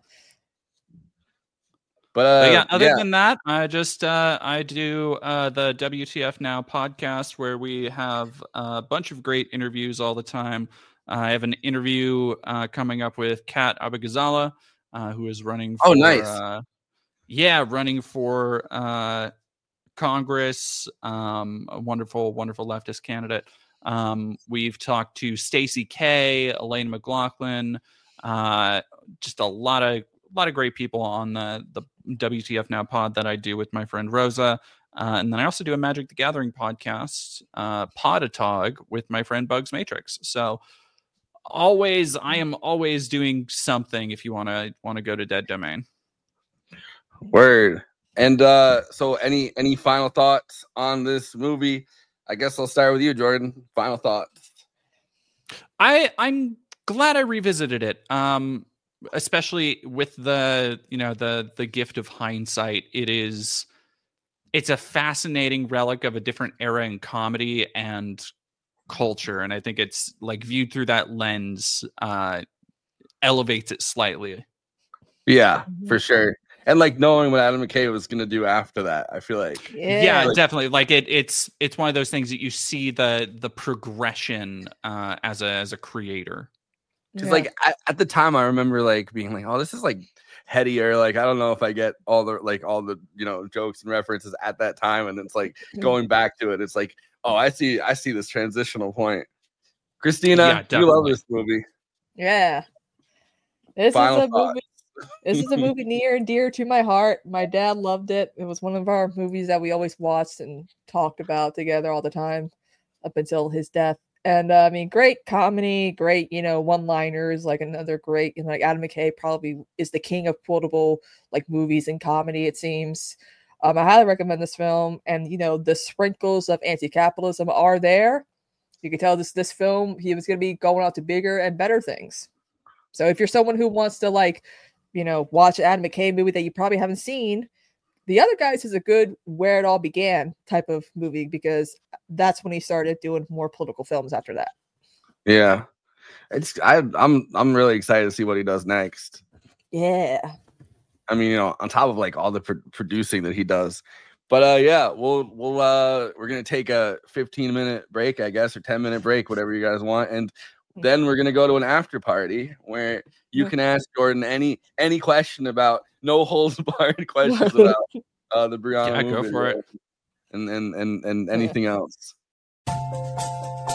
But, uh, But yeah, other yeah. than that, I just uh, I do uh, the W T F Now podcast where we have a bunch of great interviews all the time. Uh, I have an interview uh, coming up with Kat Abagazala, uh, who is running. For, Oh, nice. Uh, yeah, running for uh, Congress. Um, a wonderful, wonderful leftist candidate. Um, we've talked to Stacey K, Elaine McLaughlin, uh, just a lot of a lot of great people on the the W T F Now pod that I do with my friend Rosa, uh, and then I also do a Magic the Gathering podcast, uh, Podatog, with my friend Bugs Matrix. So always, I am always doing something. If you want to want to go to Dead Domain. Word. And uh, so, any any final thoughts on this movie? I guess I'll start with you, Jordan. Final thoughts. I I'm glad I revisited it. Um, especially with the you know the the gift of hindsight. It is it's a fascinating relic of a different era in comedy and culture, and I think it's like viewed through that lens uh elevates it slightly. Yeah, for sure. and like knowing what Adam McKay was gonna do after that, I feel like Yeah, Yeah, Like- definitely. Like it, it's it's one of those things that you see the the progression uh, as a as a creator. because yeah. like at, at the time I remember like being like, oh, this is like heady, or like I don't know if I get all the like all the you know jokes and references at that time, and it's like Mm. going back to it, it's like, oh, I see, I see this transitional point. Christina, Yeah, you love definitely. this movie. Yeah. This Final is a thoughts. movie. This is a movie near and dear to my heart. My dad loved it. It was one of our movies that we always watched and talked about together all the time up until his death. And uh, I mean, great comedy, great, you know, one-liners, like another great, you know, like Adam McKay probably is the king of quotable like movies and comedy, it seems. Um, I highly recommend this film. And, you know, the sprinkles of anti-capitalism are there. You can tell this this film, he was going to be going out to bigger and better things. So if you're someone who wants to like, you know, watch an Adam McKay movie that you probably haven't seen, The Other Guys is a good where it all began type of movie, because that's when he started doing more political films after that. Yeah, it's I I'm I'm really excited to see what he does next. Yeah. I mean, you know, on top of like all the pro- producing that he does. But uh yeah, we'll we'll uh we're gonna take a fifteen minute break, I guess, or ten minute break, whatever you guys want, and then we're gonna go to an after party where you Yeah. can ask Jordan any any question about no holds barred questions about uh the Brianna Yeah, go movie, for it. and and and and anything else.